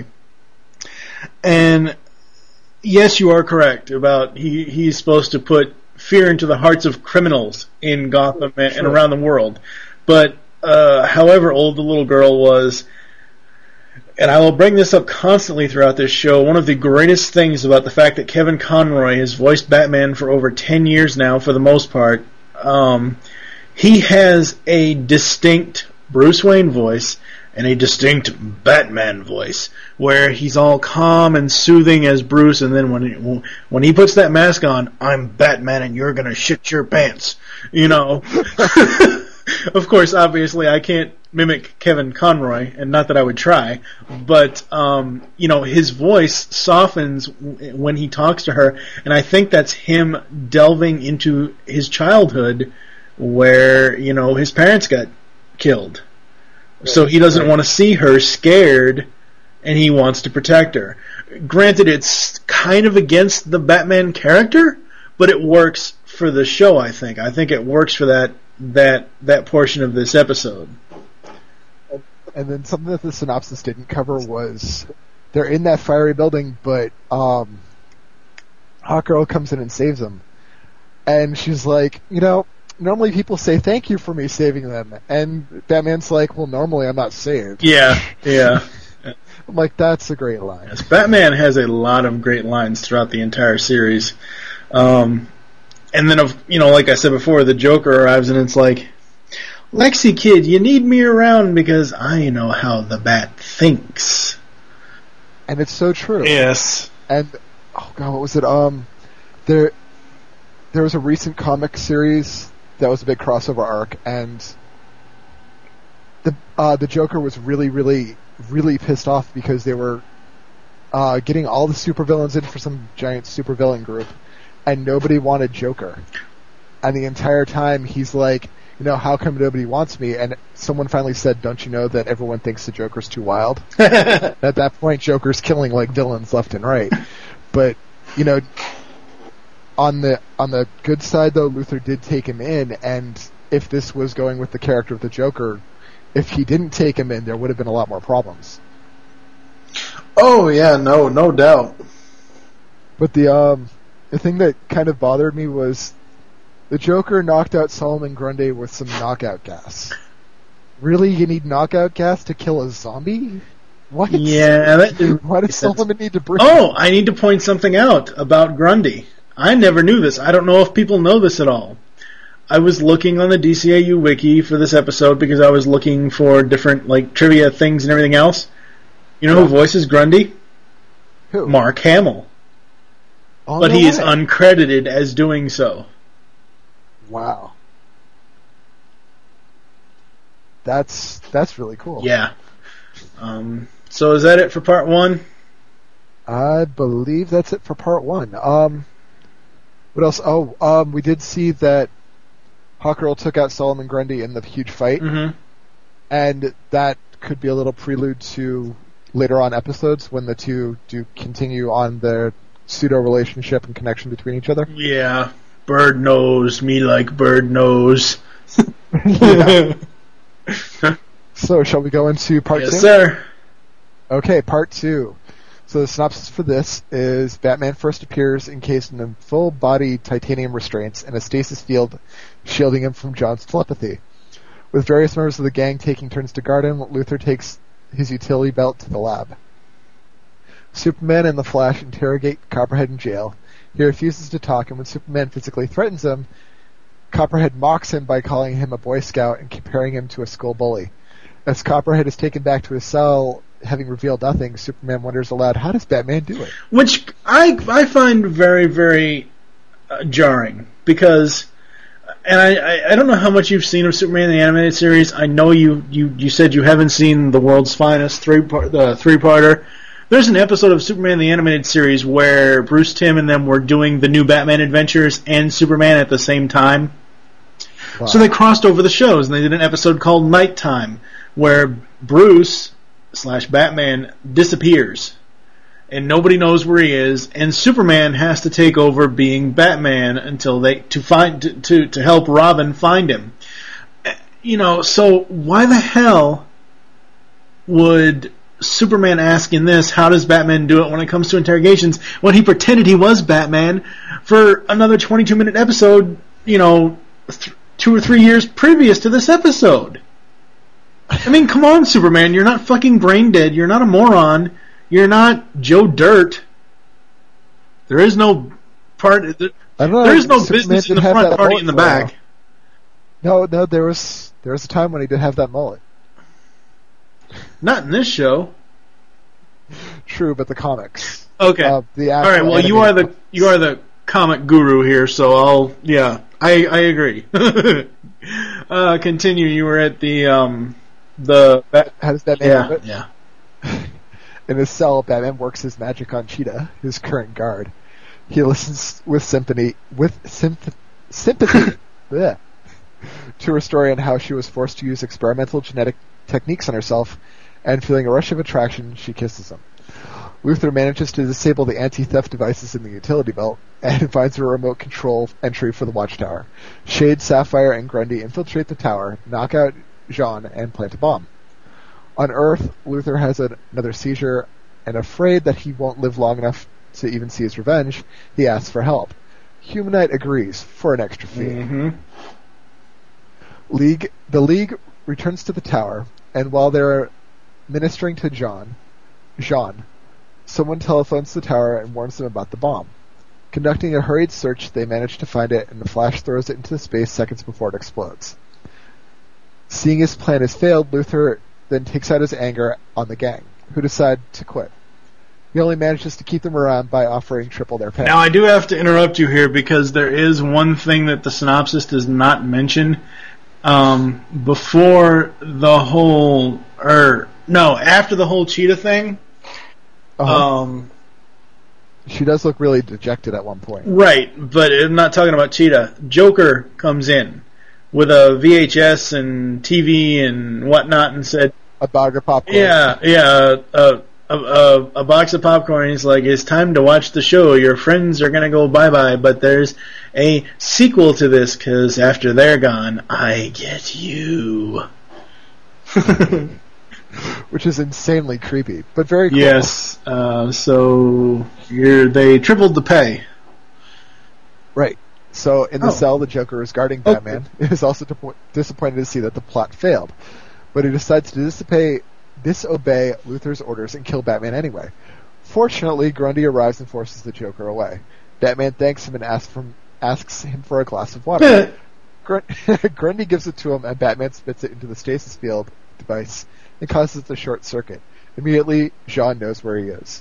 B: And yes, you are correct about he's supposed to put fear into the hearts of criminals in Gotham and around the world. But however old the little girl was, and I will bring this up constantly throughout this show, one of the greatest things about the fact that Kevin Conroy has voiced Batman for over 10 years now, for the most part, he has a distinct Bruce Wayne voice and a distinct Batman voice, where he's all calm and soothing as Bruce, and then when he puts that mask on, "I'm Batman and you're gonna shit your pants," you know. Of course, obviously, I can't mimic Kevin Conroy, and not that I would try, but, his voice softens when he talks to her, and I think that's him delving into his childhood where, his parents got killed. So he doesn't want to see her scared, and he wants to protect her. Granted, it's kind of against the Batman character, but it works for the show, I think. I think it works for that portion of this episode.
C: And then something that the synopsis didn't cover was they're in that fiery building, but Hawkgirl comes in and saves them. And she's like, normally people say thank you for me saving them. And Batman's like, well, normally I'm not saved.
B: Yeah.
C: I'm like, that's a great line.
B: Yes, Batman has a lot of great lines throughout the entire series. And then, like I said before, the Joker arrives and it's like, "Lexi, kid, you need me around because I know how the Bat thinks."
C: And it's so true.
B: Yes.
C: And, oh god, what was it? There was a recent comic series that was a big crossover arc, and the Joker was really, really, really pissed off because they were getting all the supervillains in for some giant supervillain group, and nobody wanted Joker. And the entire time he's like, how come nobody wants me? And someone finally said, don't you know that everyone thinks the Joker's too wild? At that point, Joker's killing like villains left and right. But, on the good side though, Luthor did take him in, and if this was going with the character of the Joker, if he didn't take him in, there would have been a lot more problems.
B: Oh yeah, no doubt.
C: But the thing that kind of bothered me was the Joker knocked out Solomon Grundy with some knockout gas. Really, you need knockout gas to kill a zombie? What?
B: Yeah, that didn't
C: Why does Solomon need to breathe?
B: Oh, I need to point something out about Grundy. I never knew this. I don't know if people know this at all. I was looking on the DCAU wiki for this episode because I was looking for different trivia things and everything else. You know who voices Grundy?
C: Who?
B: Mark Hamill.
C: Oh,
B: But
C: no
B: he is
C: way.
B: uncredited as doing so.
C: Wow. That's really cool.
B: Yeah. So is that it for part 1?
C: I believe that's it for part 1. What else? Oh, we did see that Hawkgirl took out Solomon Grundy in the huge fight, and that could be a little prelude to later on episodes when the two do continue on their pseudo relationship and connection between each other.
B: Yeah. Bird knows me like bird knows.
C: So, shall we go into part 2?
B: Yes, sir.
C: Okay, part 2. So the synopsis for this is Batman first appears encased in full-body titanium restraints and a stasis field shielding him from John's telepathy. With various members of the gang taking turns to guard him, Luthor takes his utility belt to the lab. Superman and the Flash interrogate Copperhead in jail. He refuses to talk, and when Superman physically threatens him, Copperhead mocks him by calling him a Boy Scout and comparing him to a school bully. As Copperhead is taken back to his cell, having revealed nothing, Superman wonders aloud, how does Batman do it?
B: Which I find very, very jarring, because, and I don't know how much you've seen of Superman the animated series. I know you said you haven't seen The World's Finest, the three-parter. There's an episode of Superman the animated series where Bruce Timm and them were doing the new Batman adventures and Superman at the same time. Wow. So they crossed over the shows, and they did an episode called Nighttime, where Bruce / Batman disappears, and nobody knows where he is, and Superman has to take over being Batman until to help Robin find him. So why the hell would Superman ask in this, how does Batman do it when it comes to interrogations, when he pretended he was Batman for another 22-minute episode, 2 or 3 years previous to this episode? I mean, come on, Superman. You're not fucking brain dead. You're not a moron. You're not Joe Dirt. There is no part. There is no business in the front, party in the back.
C: No. There was a time when he did have that mullet.
B: Not in this show.
C: True, but the comics.
B: Okay. All right. Well, you are the comic guru here, so I agree. Continue. You were at the.
C: How does Batman do it?
B: Yeah.
C: In his cell, Batman works his magic on Cheetah, his current guard. He listens with sympathy bleh, to her story on how she was forced to use experimental genetic techniques on herself, and feeling a rush of attraction, she kisses him. Luthor manages to disable the anti-theft devices in the utility belt, and finds a remote control entry for the Watchtower. Shade, Sapphire, and Grundy infiltrate the tower, knock out Jean, and plant a bomb. On Earth, Luthor has another seizure, and afraid that he won't live long enough to even see his revenge, he asks for help. Humanite agrees, for an extra fee.
B: Mm-hmm.
C: The League returns to the tower, and while they're ministering to Jean, someone telephones the tower and warns them about the bomb. Conducting a hurried search, they manage to find it, and the Flash throws it into space seconds before it explodes. Seeing his plan has failed, Luthor then takes out his anger on the gang, who decide to quit. He only manages to keep them around by offering triple their pay.
B: Now, I do have to interrupt you here because there is one thing that the synopsis does not mention. Before the whole... after the whole Cheetah thing...
C: she does look really dejected at one point.
B: Right, but I'm not talking about Cheetah. Joker comes in with a VHS and TV and whatnot and said...
C: A bag of popcorn.
B: A box of popcorn. He's like, it's time to watch the show. Your friends are going to go bye-bye, but there's a sequel to this, because after they're gone, I get you.
C: which is insanely creepy, but very cool.
B: Yes, so they tripled the pay.
C: Right. So in the cell, the Joker is guarding Batman. He is also disappointed to see that the plot failed, but he decides to disobey Luthor's orders and kill Batman anyway. Fortunately, Grundy arrives and forces the Joker away. Batman thanks him and asks him for a glass of water. Grundy gives it to him, and Batman spits it into the stasis field device and causes the short circuit. Immediately, Jean knows where he is.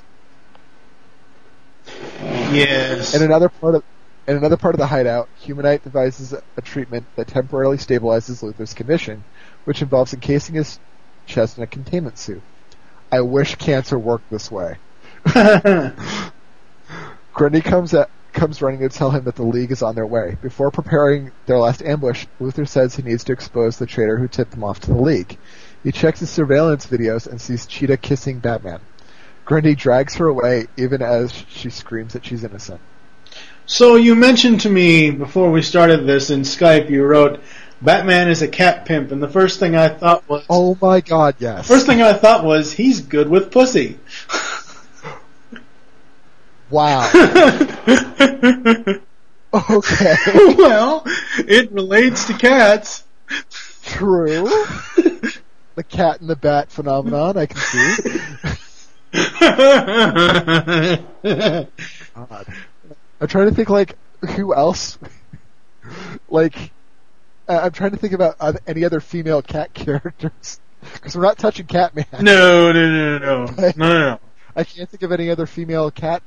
B: Yes.
C: In another part of the hideout, Humanite devises a treatment that temporarily stabilizes Luthor's condition, which involves encasing his chest in a containment suit. I wish cancer worked this way. Grundy comes running to tell him that the League is on their way. Before preparing their last ambush, Luthor says he needs to expose the traitor who tipped them off to the League. He checks his surveillance videos and sees Cheetah kissing Batman. Grundy drags her away, even as she screams that she's innocent.
B: So you mentioned to me before we started this in Skype, you wrote, Batman is a cat pimp, and the first thing I thought was...
C: Oh my god, yes.
B: First thing I thought was, he's good with pussy.
C: Wow. Okay.
B: Well, it relates to cats.
C: True. The cat and the bat phenomenon, I can see. God. I'm trying to think, who else? I'm trying to think about any other female cat characters. Because we're not touching Catman.
B: No. No.
C: I can't think of any other female cat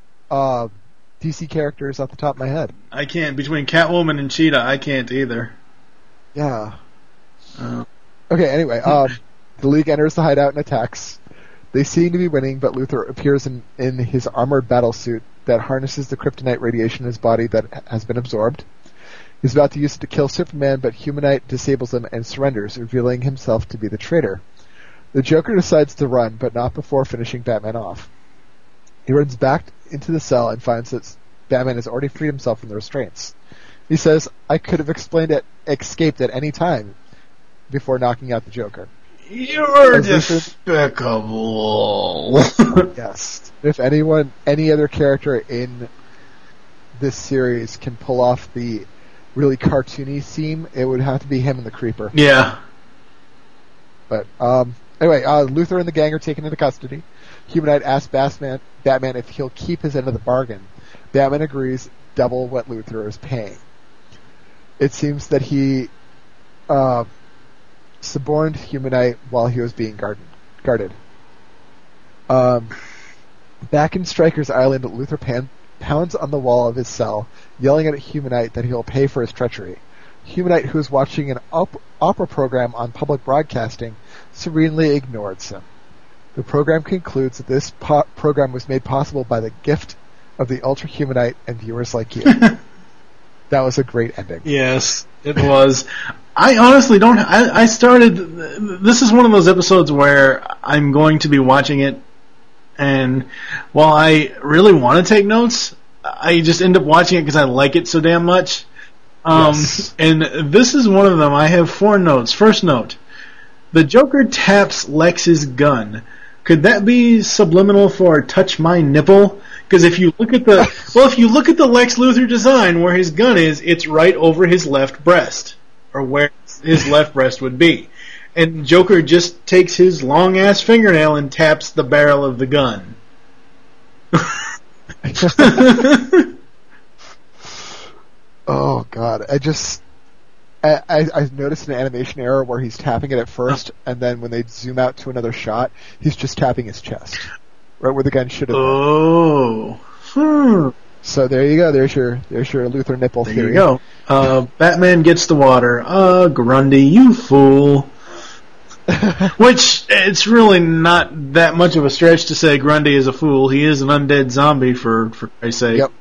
C: DC characters off the top of my head.
B: I can't. Between Catwoman and Cheetah, I can't either.
C: Yeah. Okay, anyway, the League enters the hideout and attacks. They seem to be winning, but Luthor appears in his armored battlesuit that harnesses the kryptonite radiation in his body that has been absorbed. He's about to use it to kill Superman, but Humanite disables him and surrenders, revealing himself to be the traitor. The Joker decides to run, but not before finishing Batman off. He runs back into the cell and finds that Batman has already freed himself from the restraints. He says, I could have escaped at any time, before knocking out the Joker.
B: You're despicable.
C: Yes. If any other character in this series can pull off the really cartoony theme, it would have to be him and the Creeper.
B: Yeah.
C: But, anyway, Luthor and the gang are taken into custody. Humanite asks Batman if he'll keep his end of the bargain. Batman agrees, double what Luthor is paying. It seems that he suborned Humanite while he was being guarded. Back in Stryker's Island, Luthor pounds on the wall of his cell, yelling at Humanite that he'll pay for his treachery. Humanite, who is watching an opera program on public broadcasting, serenely ignores him. The program concludes that this program was made possible by the gift of the Ultra Humanite and viewers like you. That was a great ending.
B: Yes, it was. I honestly don't... I started... This is one of those episodes where I'm going to be watching it, and while I really want to take notes, I just end up watching it because I like it so damn much.
C: Yes.
B: And this is one of them. I have 4 notes. First note. The Joker taps Lex's gun. Could that be subliminal for touch my nipple? Because if you look at the Lex Luthor design where his gun is, it's right over his left breast, or where his left breast would be. And Joker just takes his long ass fingernail and taps the barrel of the gun.
C: Oh God! I noticed an animation error where he's tapping it at first, and then when they zoom out to another shot, he's just tapping his chest, right where the gun should have been.
B: Oh.
C: So there you go. There's your Luthor nipple theory.
B: There you go. Batman gets the water. Grundy, you fool. Which, it's really not that much of a stretch to say Grundy is a fool. He is an undead zombie, for Christ's sake.
C: Yep.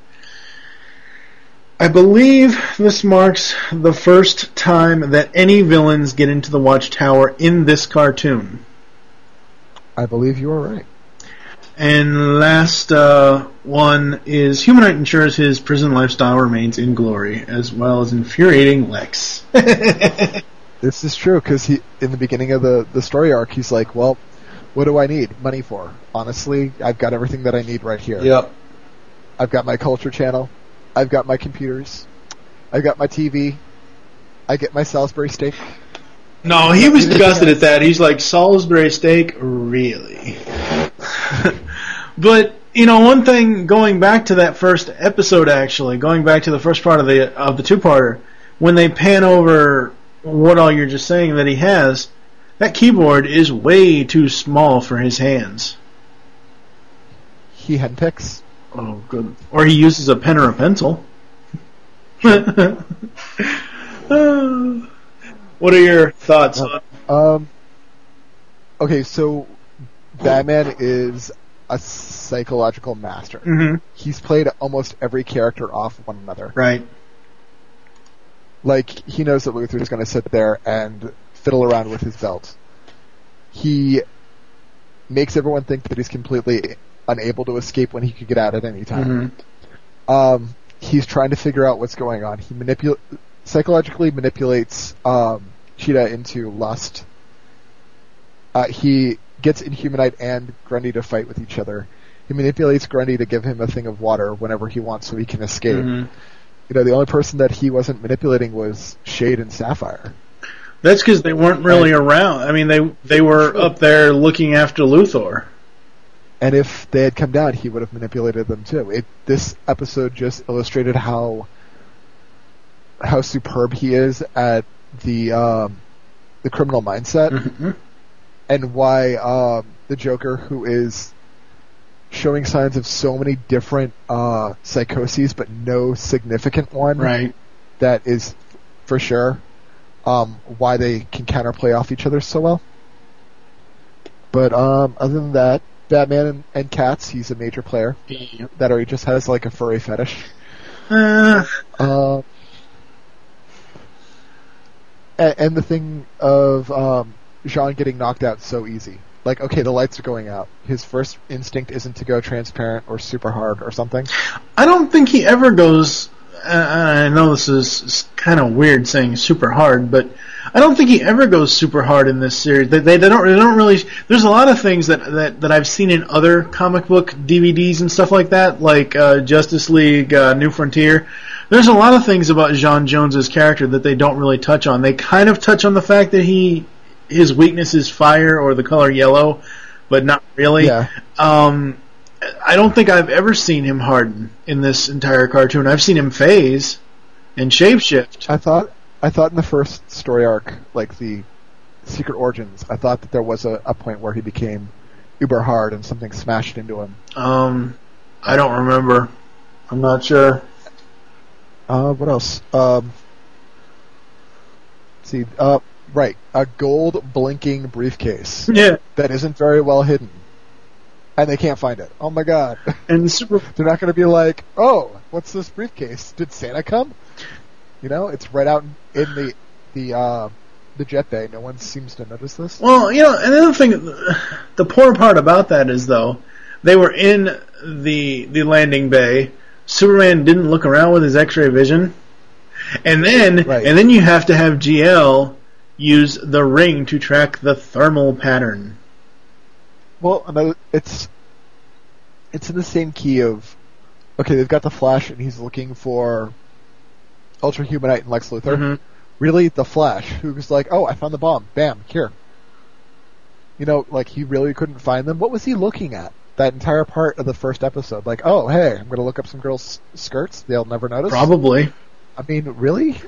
B: I believe this marks the first time that any villains get into the Watchtower in this cartoon.
C: I believe you are right.
B: And last one is Humanite ensures his prison lifestyle remains in glory, as well as infuriating Lex.
C: This is true, because in the beginning of the story arc, he's like, well, what do I need money for? Honestly, I've got everything that I need right here.
B: Yep.
C: I've got my culture channel. I've got my computers. I've got my TV. I get my Salisbury steak.
B: No, he was disgusted at that. He's like, Salisbury steak? Really? But, one thing, going back to that first episode, actually, going back to the first part of the two-parter, when they pan over what all you're just saying that he has, that keyboard is way too small for his hands.
C: He handpicks.
B: Oh, good. Or he uses a pen or a pencil. What are your thoughts on?
C: Okay, so Batman is a psychological master.
B: Mm-hmm.
C: He's played almost every character off one another.
B: Right.
C: Like, he knows that Luthor's going to sit there and fiddle around with his belt. He makes everyone think that he's completely unable to escape when he could get out at any time.
B: Mm-hmm.
C: He's trying to figure out what's going on. He psychologically manipulates Cheetah into lust. He gets Inhumanite and Grundy to fight with each other. He manipulates Grundy to give him a thing of water whenever he wants so he can escape.
B: Mm-hmm.
C: The only person that he wasn't manipulating was Shade and Sapphire.
B: That's because they weren't really around. I mean, they were up there looking after Luthor.
C: And if they had come down, he would have manipulated them too. This episode just illustrated how superb he is at the criminal mindset,
B: mm-hmm.
C: and why the Joker, who is showing signs of so many different psychoses, but no significant one,
B: right?
C: That is for sure why they can counterplay off each other so well. But other than that, Batman and cats, he's a major player.
B: Yep.
C: That or he just has like a furry fetish. And the thing of Jean getting knocked out so easy. Like, okay, the lights are going out. His first instinct isn't to go transparent or super hard or something.
B: I don't think he ever goes... I know this is kind of weird saying super hard, but I don't think he ever goes super hard in this series. They don't really... There's a lot of things that I've seen in other comic book DVDs and stuff like that, like Justice League, New Frontier. There's a lot of things about J'onn J'onz's character that they don't really touch on. They kind of touch on the fact that his weakness is fire or the color yellow, but not really.
C: Yeah.
B: I don't think I've ever seen him harden in this entire cartoon. I've seen him phase and shapeshift.
C: I thought in the first story arc, like the Secret Origins, I thought that there was a point where he became uber hard and something smashed into him.
B: I don't remember. I'm not sure.
C: What else? See, right, a gold blinking briefcase.
B: Yeah.
C: That isn't very well hidden. And they can't find it. Oh my god.
B: And
C: they're not going to be like, oh, what's this briefcase? Did Santa come? It's right out in the jet bay. No one seems to notice this.
B: Well, another thing, the poor part about that is, though, they were in the landing bay. Superman didn't look around with his X-ray vision. And then you have to have GL use the ring to track the thermal pattern.
C: Well, it's in the same key of, okay, they've got the Flash and he's looking for Ultra Humanite and Lex Luthor.
B: Mm-hmm.
C: Really, the Flash, who's like, oh, I found the bomb. Bam, here. Like, he really couldn't find them. What was he looking at? That entire part of the first episode. Like, oh, hey, I'm going to look up some girls' skirts. They'll never notice.
B: Probably.
C: I mean, really?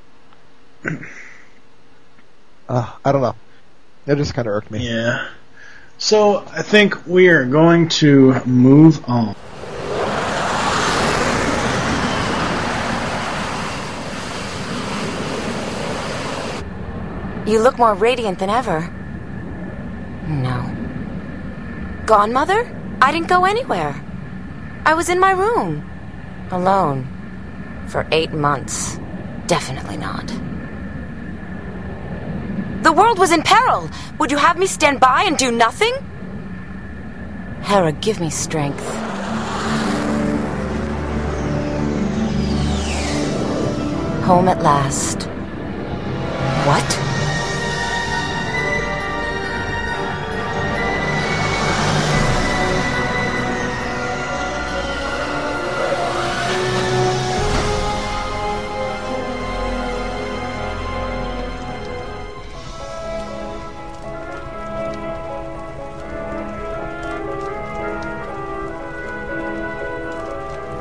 C: I don't know. It just kind of irked me.
B: Yeah. So, I think we are going to move on.
H: You look more radiant than ever. No. Gone, Mother? I didn't go anywhere. I was in my room. Alone. For 8 months. Definitely not. The world was in peril. Would you have me stand by and do nothing? Hera, give me strength. Home at last. What?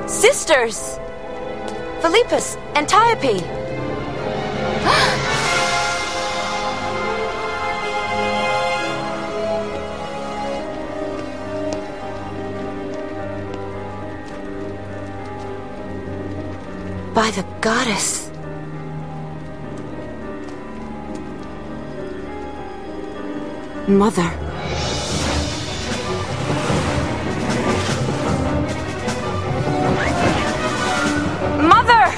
H: Sisters! Philippus, Antiope! By the goddess. Mother. Mother!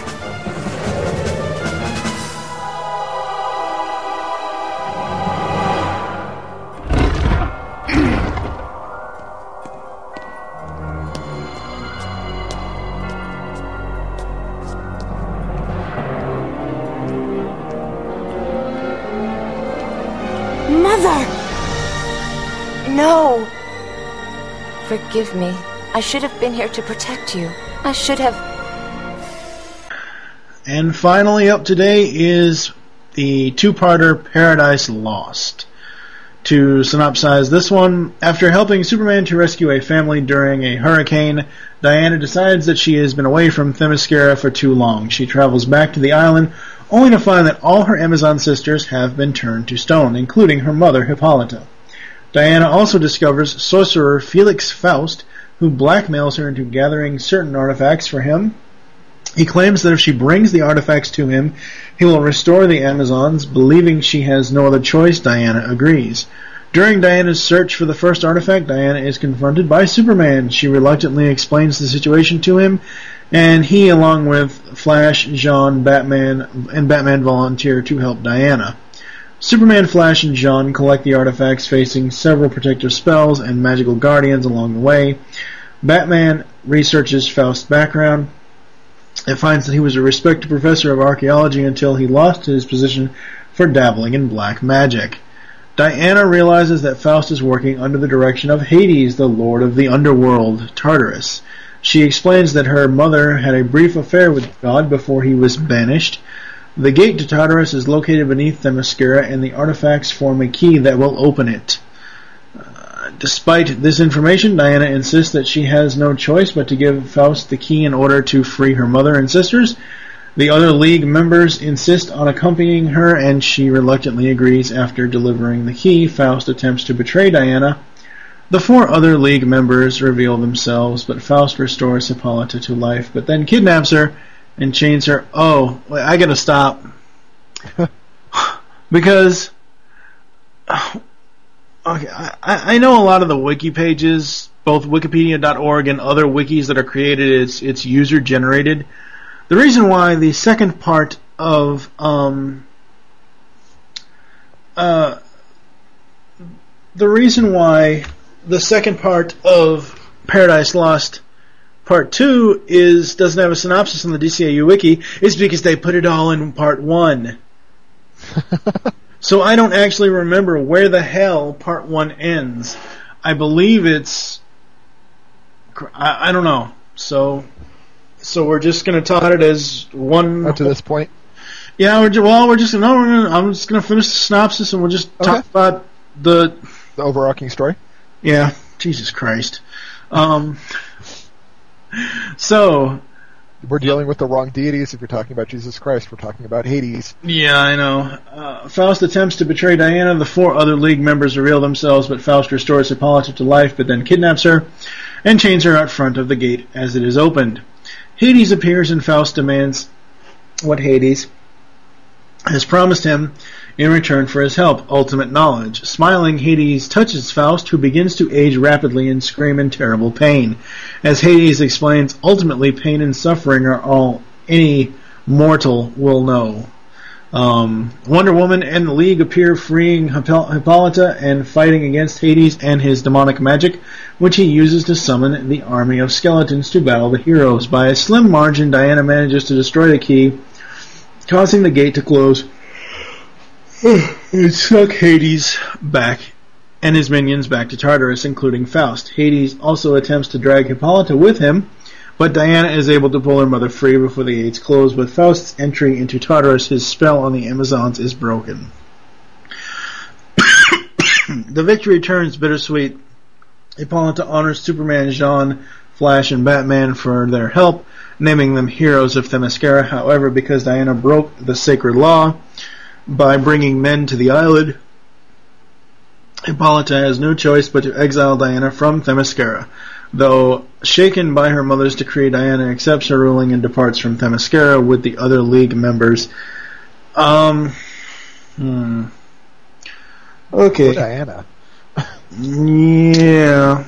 H: Mother! No! Forgive me. I should have been here to protect you. I should have...
B: And finally up today is the two-parter Paradise Lost. To synopsize this one, after helping Superman to rescue a family during a hurricane, Diana decides that she has been away from Themyscira for too long. She travels back to the island, only to find that all her Amazon sisters have been turned to stone, including her mother, Hippolyta. Diana also discovers sorcerer Felix Faust, who blackmails her into gathering certain artifacts for him. He claims that if she brings the artifacts to him, he will restore the Amazons. Believing she has no other choice, Diana agrees. During Diana's search for the first artifact, Diana is confronted by Superman. She reluctantly explains the situation to him, and he, along with Flash, Jean, Batman volunteer to help Diana. Superman, Flash, and Jean collect the artifacts, facing several protective spells and magical guardians along the way. Batman researches Faust's background and finds that he was a respected professor of archaeology until he lost his position for dabbling in black magic. Diana realizes that Faust is working under the direction of Hades, the lord of the underworld, Tartarus. She explains that her mother had a brief affair with God before he was banished. The gate to Tartarus is located beneath Themyscira, and the artifacts form a key that will open it. Despite this information, Diana insists that she has no choice but to give Faust the key in order to free her mother and sisters. The other League members insist on accompanying her, and she reluctantly agrees. After delivering the key, Faust attempts to betray Diana. The four other League members reveal themselves, but Faust restores Hippolyta to life, but then kidnaps her and chains her. Oh, wait, I gotta stop. Because... Okay, I know a lot of the wiki pages, both Wikipedia.org and other wikis that are created, it's user-generated. The reason why the second part of Paradise Lost Part 2 doesn't have a synopsis on the DCAU wiki is because they put it all in Part 1. So I don't actually remember where the hell Part 1 ends. I believe it's... I don't know. So we're just going to talk about it as one...
C: Up to this point?
B: Yeah, I'm just going to finish the synopsis and we'll just talk about the
C: overarching story?
B: Yeah. Jesus Christ. So...
C: We're dealing with the wrong deities. If you're talking about Jesus Christ, we're talking about Hades.
B: Yeah, I know. Faust attempts to betray Diana. The four other League members reveal themselves, but Faust restores Hippolyta to life, but then kidnaps her and chains her out front of the gate as it is opened. Hades appears, and Faust demands what Hades has promised him in return for his help, ultimate knowledge. Smiling, Hades touches Faust, who begins to age rapidly and scream in terrible pain. As Hades explains, ultimately pain and suffering are all any mortal will know. Wonder Woman and the League appear, freeing Hippolyta and fighting against Hades and his demonic magic, which he uses to summon the army of skeletons to battle the heroes. By a slim margin, Diana manages to destroy the key, causing the gate to close. It suck Hades back and his minions back to Tartarus, including Faust. Hades also attempts to drag Hippolyta with him, but Diana is able to pull her mother free before the gates close. With Faust's entry into Tartarus, his spell on the Amazons is broken. The victory turns bittersweet. Hippolyta honors Superman, Jean, Flash and Batman for their help, naming them heroes of Themyscira. However, because Diana broke the sacred law by bringing men to the island, Hippolyta has no choice but to exile Diana from Themyscira. Though shaken by her mother's decree, Diana accepts her ruling and departs from Themyscira with the other League members. Okay.
C: Poor Diana.
B: Yeah.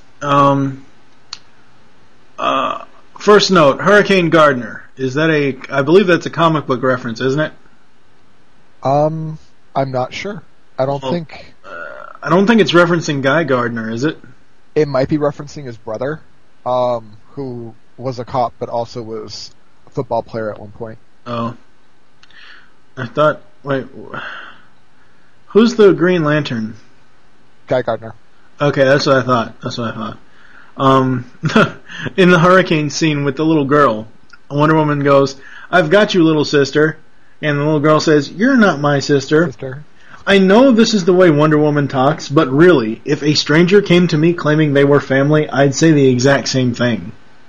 B: First note, Hurricane Gardner. Is that I believe that's a comic book reference, isn't it?
C: I'm not sure. I don't think
B: it's referencing Guy Gardner, is it?
C: It might be referencing his brother, who was a cop but also was a football player at one point.
B: Oh. I thought, wait, who's the Green Lantern?
C: Guy Gardner.
B: Okay, that's what I thought. In the hurricane scene with the little girl, Wonder Woman goes, "I've got you, little sister," and the little girl says, "You're not my sister." I know this is the way Wonder Woman talks, but really, if a stranger came to me claiming they were family, I'd say the exact same thing.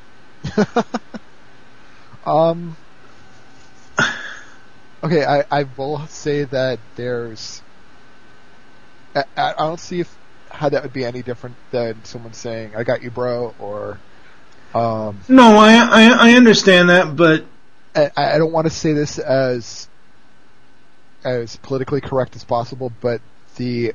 C: Okay, I will say that there's... I don't see how that would be any different than someone saying, "I got you, bro," or...
B: No, I understand that, but...
C: I don't want to say this as politically correct as possible, but the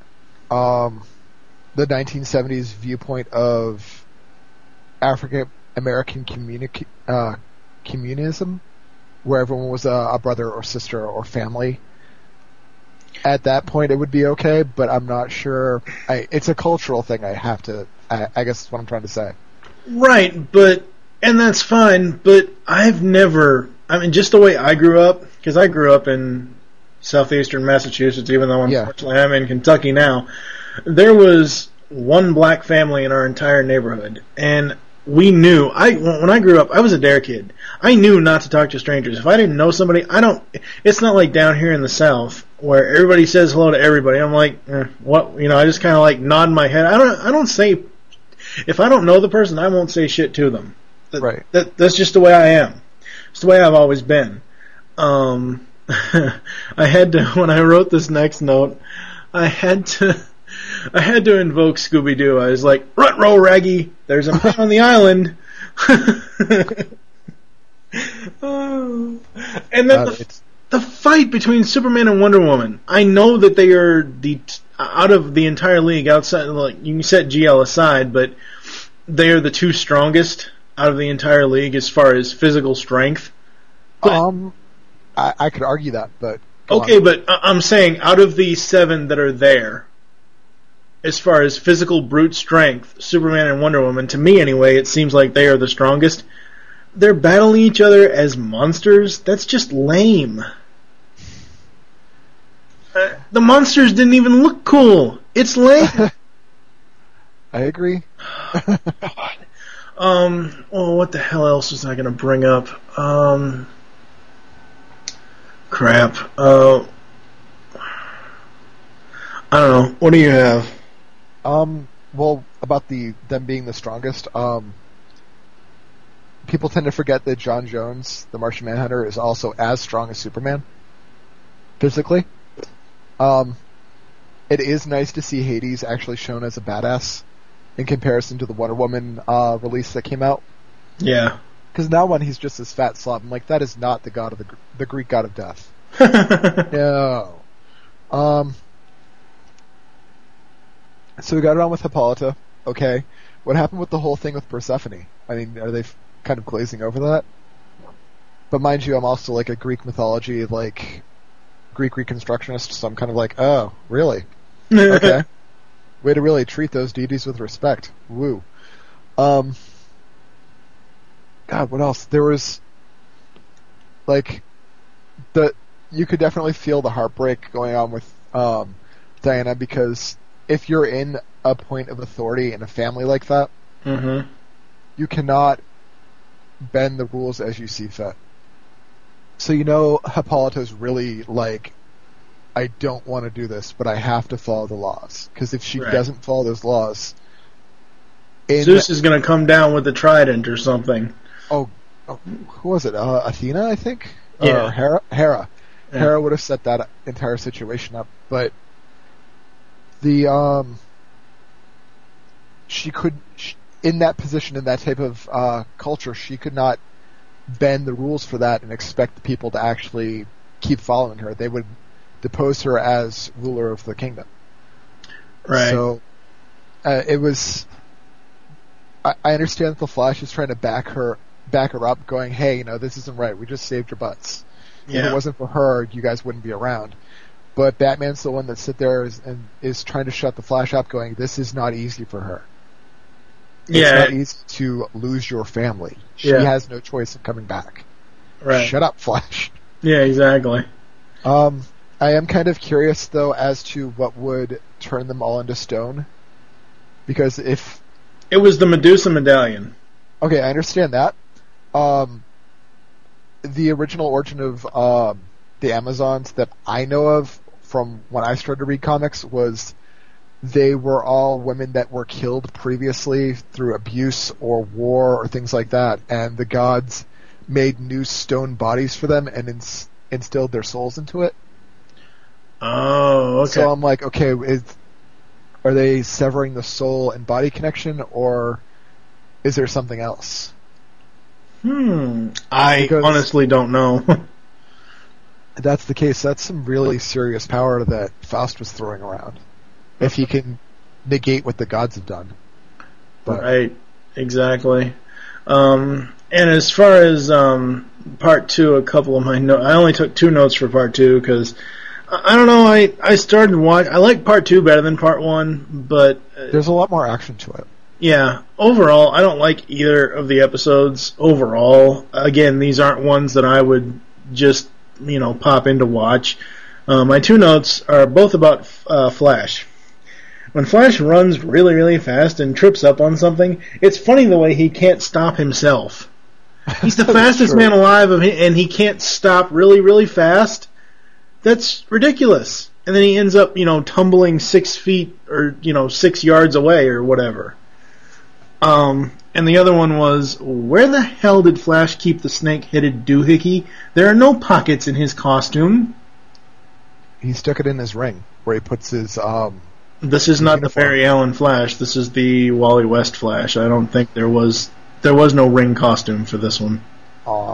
C: 1970s viewpoint of African American communism, where everyone was a brother or sister or family. At that point, it would be okay, but I'm not sure. It's a cultural thing. I guess that's what I'm trying to say.
B: Right, and that's fine, but just the way I grew up, because I grew up in southeastern Massachusetts, even though unfortunately I'm in Kentucky now, there was one black family in our entire neighborhood, and we knew, when I grew up, I was a dare kid. I knew not to talk to strangers. If I didn't know somebody, it's not like down here in the South, where everybody says hello to everybody. I'm like, what, I just kind of like nod my head. I don't say, if I don't know the person, I won't say shit to them.
C: Right.
B: That's just the way I am. It's the way I've always been. I had to, when I wrote this next note, I had to invoke Scooby-Doo. I was like, "Rut-row, Raggy, there's a man on the island." And then the fight between Superman and Wonder Woman. I know that they are out of the entire league, outside, like, you can set GL aside, but they are the two strongest out of the entire league as far as physical strength.
C: But, I could argue that, but...
B: Okay, but I'm saying, out of the 7 that are there, as far as physical brute strength, Superman and Wonder Woman, to me anyway, it seems like they are the strongest. They're battling each other as monsters? That's just lame. The monsters didn't even look cool. It's lame.
C: I agree.
B: God. Well, what the hell else was I going to bring up? Crap. I don't know. What do you have?
C: Well, about them being the strongest, people tend to forget that John Jones, the Martian Manhunter, is also as strong as Superman, physically. It is nice to see Hades actually shown as a badass in comparison to the Wonder Woman release that came out.
B: Yeah.
C: Because now when he's just this fat slob, I'm like, that is not the god of the Greek god of death. No. So we got it on with Hippolyta. Okay. What happened with the whole thing with Persephone? I mean, are they kind of glazing over that? But mind you, I'm also like a Greek mythology, like Greek reconstructionist, so I'm kind of like, oh, really? Okay. Way to really treat those deities with respect. Woo. God, what else? There was, like, you could definitely feel the heartbreak going on with Diana, because if you're in a point of authority in a family like that,
B: mm-hmm.
C: you cannot bend the rules as you see fit. So Hippolyta's really like, I don't want to do this, but I have to follow the laws. Because if she doesn't follow those laws,
B: Zeus is going to come down with the trident or something.
C: Oh, who was it? Athena, I think?
B: Yeah.
C: Or Hera? Hera.
B: Yeah.
C: Hera would have set that entire situation up, but in that position, in that type of culture, she could not bend the rules for that and expect the people to actually keep following her. They would depose her as ruler of the kingdom.
B: Right.
C: So it was. I understand that the Flash is trying to back her up, going, "Hey, this isn't right. We just saved your butts.
B: Yeah.
C: If it wasn't for her, you guys wouldn't be around." But Batman's the one that sit there and is trying to shut the Flash up, going, "This is not easy for her. It's not easy to lose your family. She has no choice of coming back.
B: Right.
C: Shut up, Flash."
B: Yeah, exactly.
C: I am kind of curious, though, as to what would turn them all into stone. Because if...
B: It was the Medusa medallion.
C: Okay, I understand that. The original origin of the Amazons that I know of from when I started to read comics was they were all women that were killed previously through abuse or war or things like that, and the gods made new stone bodies for them and instilled their souls into it.
B: Oh, okay.
C: So I'm like, okay, are they severing the soul and body connection, or is there something else?
B: I honestly don't know.
C: If that's the case, that's some really serious power that Faust was throwing around. If he can negate what the gods have done. But,
B: right, exactly. And as far as part 2, a couple of my notes, I only took 2 notes for part 2 because I don't know. I started I like part 2 better than part 1, but
C: there's a lot more action to it.
B: Yeah, overall, I don't like either of the episodes. Overall, again, these aren't ones that I would just pop in to watch. My 2 notes are both about Flash. When Flash runs really, really fast and trips up on something, it's funny the way he can't stop himself. He's the fastest man alive, and he can't stop really, really fast. That's ridiculous. And then he ends up, tumbling 6 feet or, 6 yards away or whatever. And the other one was, where the hell did Flash keep the snake-headed doohickey? There are no pockets in his costume.
C: He stuck it in his ring, where he puts his,
B: This is not uniform. The Barry Allen Flash. This is the Wally West Flash. I don't think there was no ring costume for this one.
C: Aw.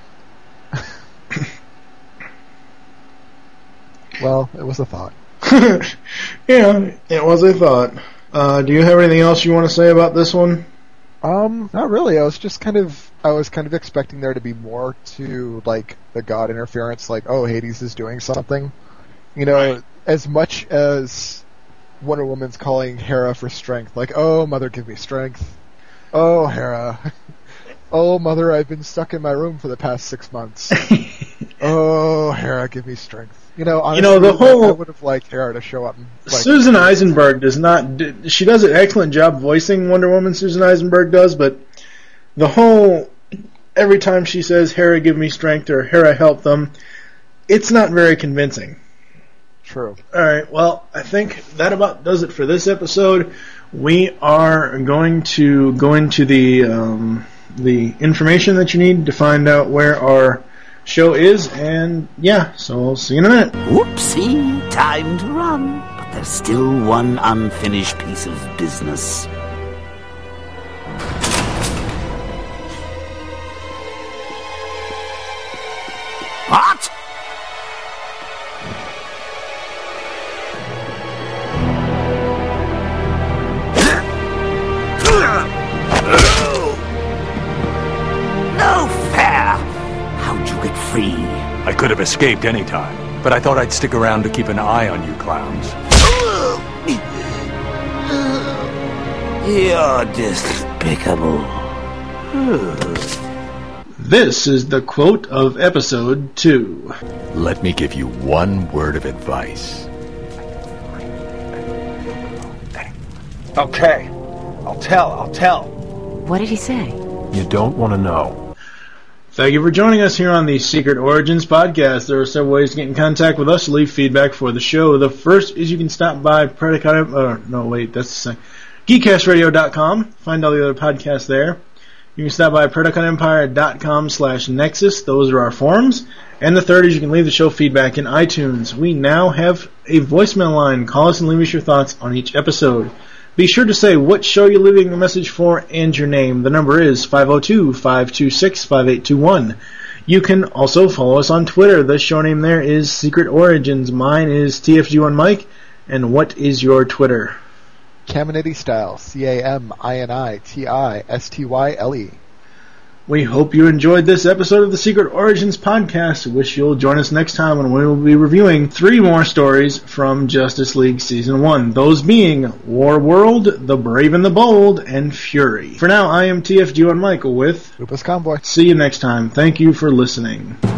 C: Well, it was a thought.
B: Yeah, it was a thought. Do you have anything else you want to say about this one?
C: Not really. I was kind of expecting there to be more to, like, the god interference, like, oh, Hades is doing something.
B: Right.
C: As much as Wonder Woman's calling Hera for strength, like, oh, mother, give me strength. Oh, Hera. Oh, mother, I've been stuck in my room for the past 6 months. Oh, Hera, give me strength. Honestly, I would have liked Hera to show up.
B: Susan Eisenberg does not. She does an excellent job voicing Wonder Woman. Susan Eisenberg does, but the whole every time she says "Hera, give me strength" or "Hera, help them," it's not very convincing.
C: True.
B: All right. Well, I think that about does it for this episode. We are going to go into the information that you need to find out where our show is, and so I'll see you in a minute.
I: Whoopsie, time to run. But there's still one unfinished piece of business. What? No fair! How'd you get free?
G: I could have escaped any time, but I thought I'd stick around to keep an eye on you clowns.
I: You're despicable.
B: This is the quote of episode 2.
G: Let me give you one word of advice.
J: Okay. I'll tell.
H: What did he say?
E: You don't want to know.
B: Thank you for joining us here on the Secret Origins podcast. There are several ways to get in contact with us to leave feedback for the show. The first is you can stop by GeekCastRadio.com. Find all the other podcasts there. You can stop by PredaconEmpire.com/Nexus. Those are our forums. And the third is you can leave the show feedback in iTunes. We now have a voicemail line. Call us and leave us your thoughts on each episode. Be sure to say what show you're leaving a message for and your name. The number is 502-526-5821. You can also follow us on Twitter. The show name there is Secret Origins. Mine is TFG1Mike. And what is your Twitter?
C: Caminiti Style, CAMINITISTYLE.
B: We hope you enjoyed this episode of the Secret Origins podcast. Wish you'll join us next time when we will be reviewing 3 more stories from Justice League Season 1. Those being War World, The Brave and the Bold, and Fury. For now, I am TFG1Mike with
C: Lupus Convoy.
B: See you next time. Thank you for listening.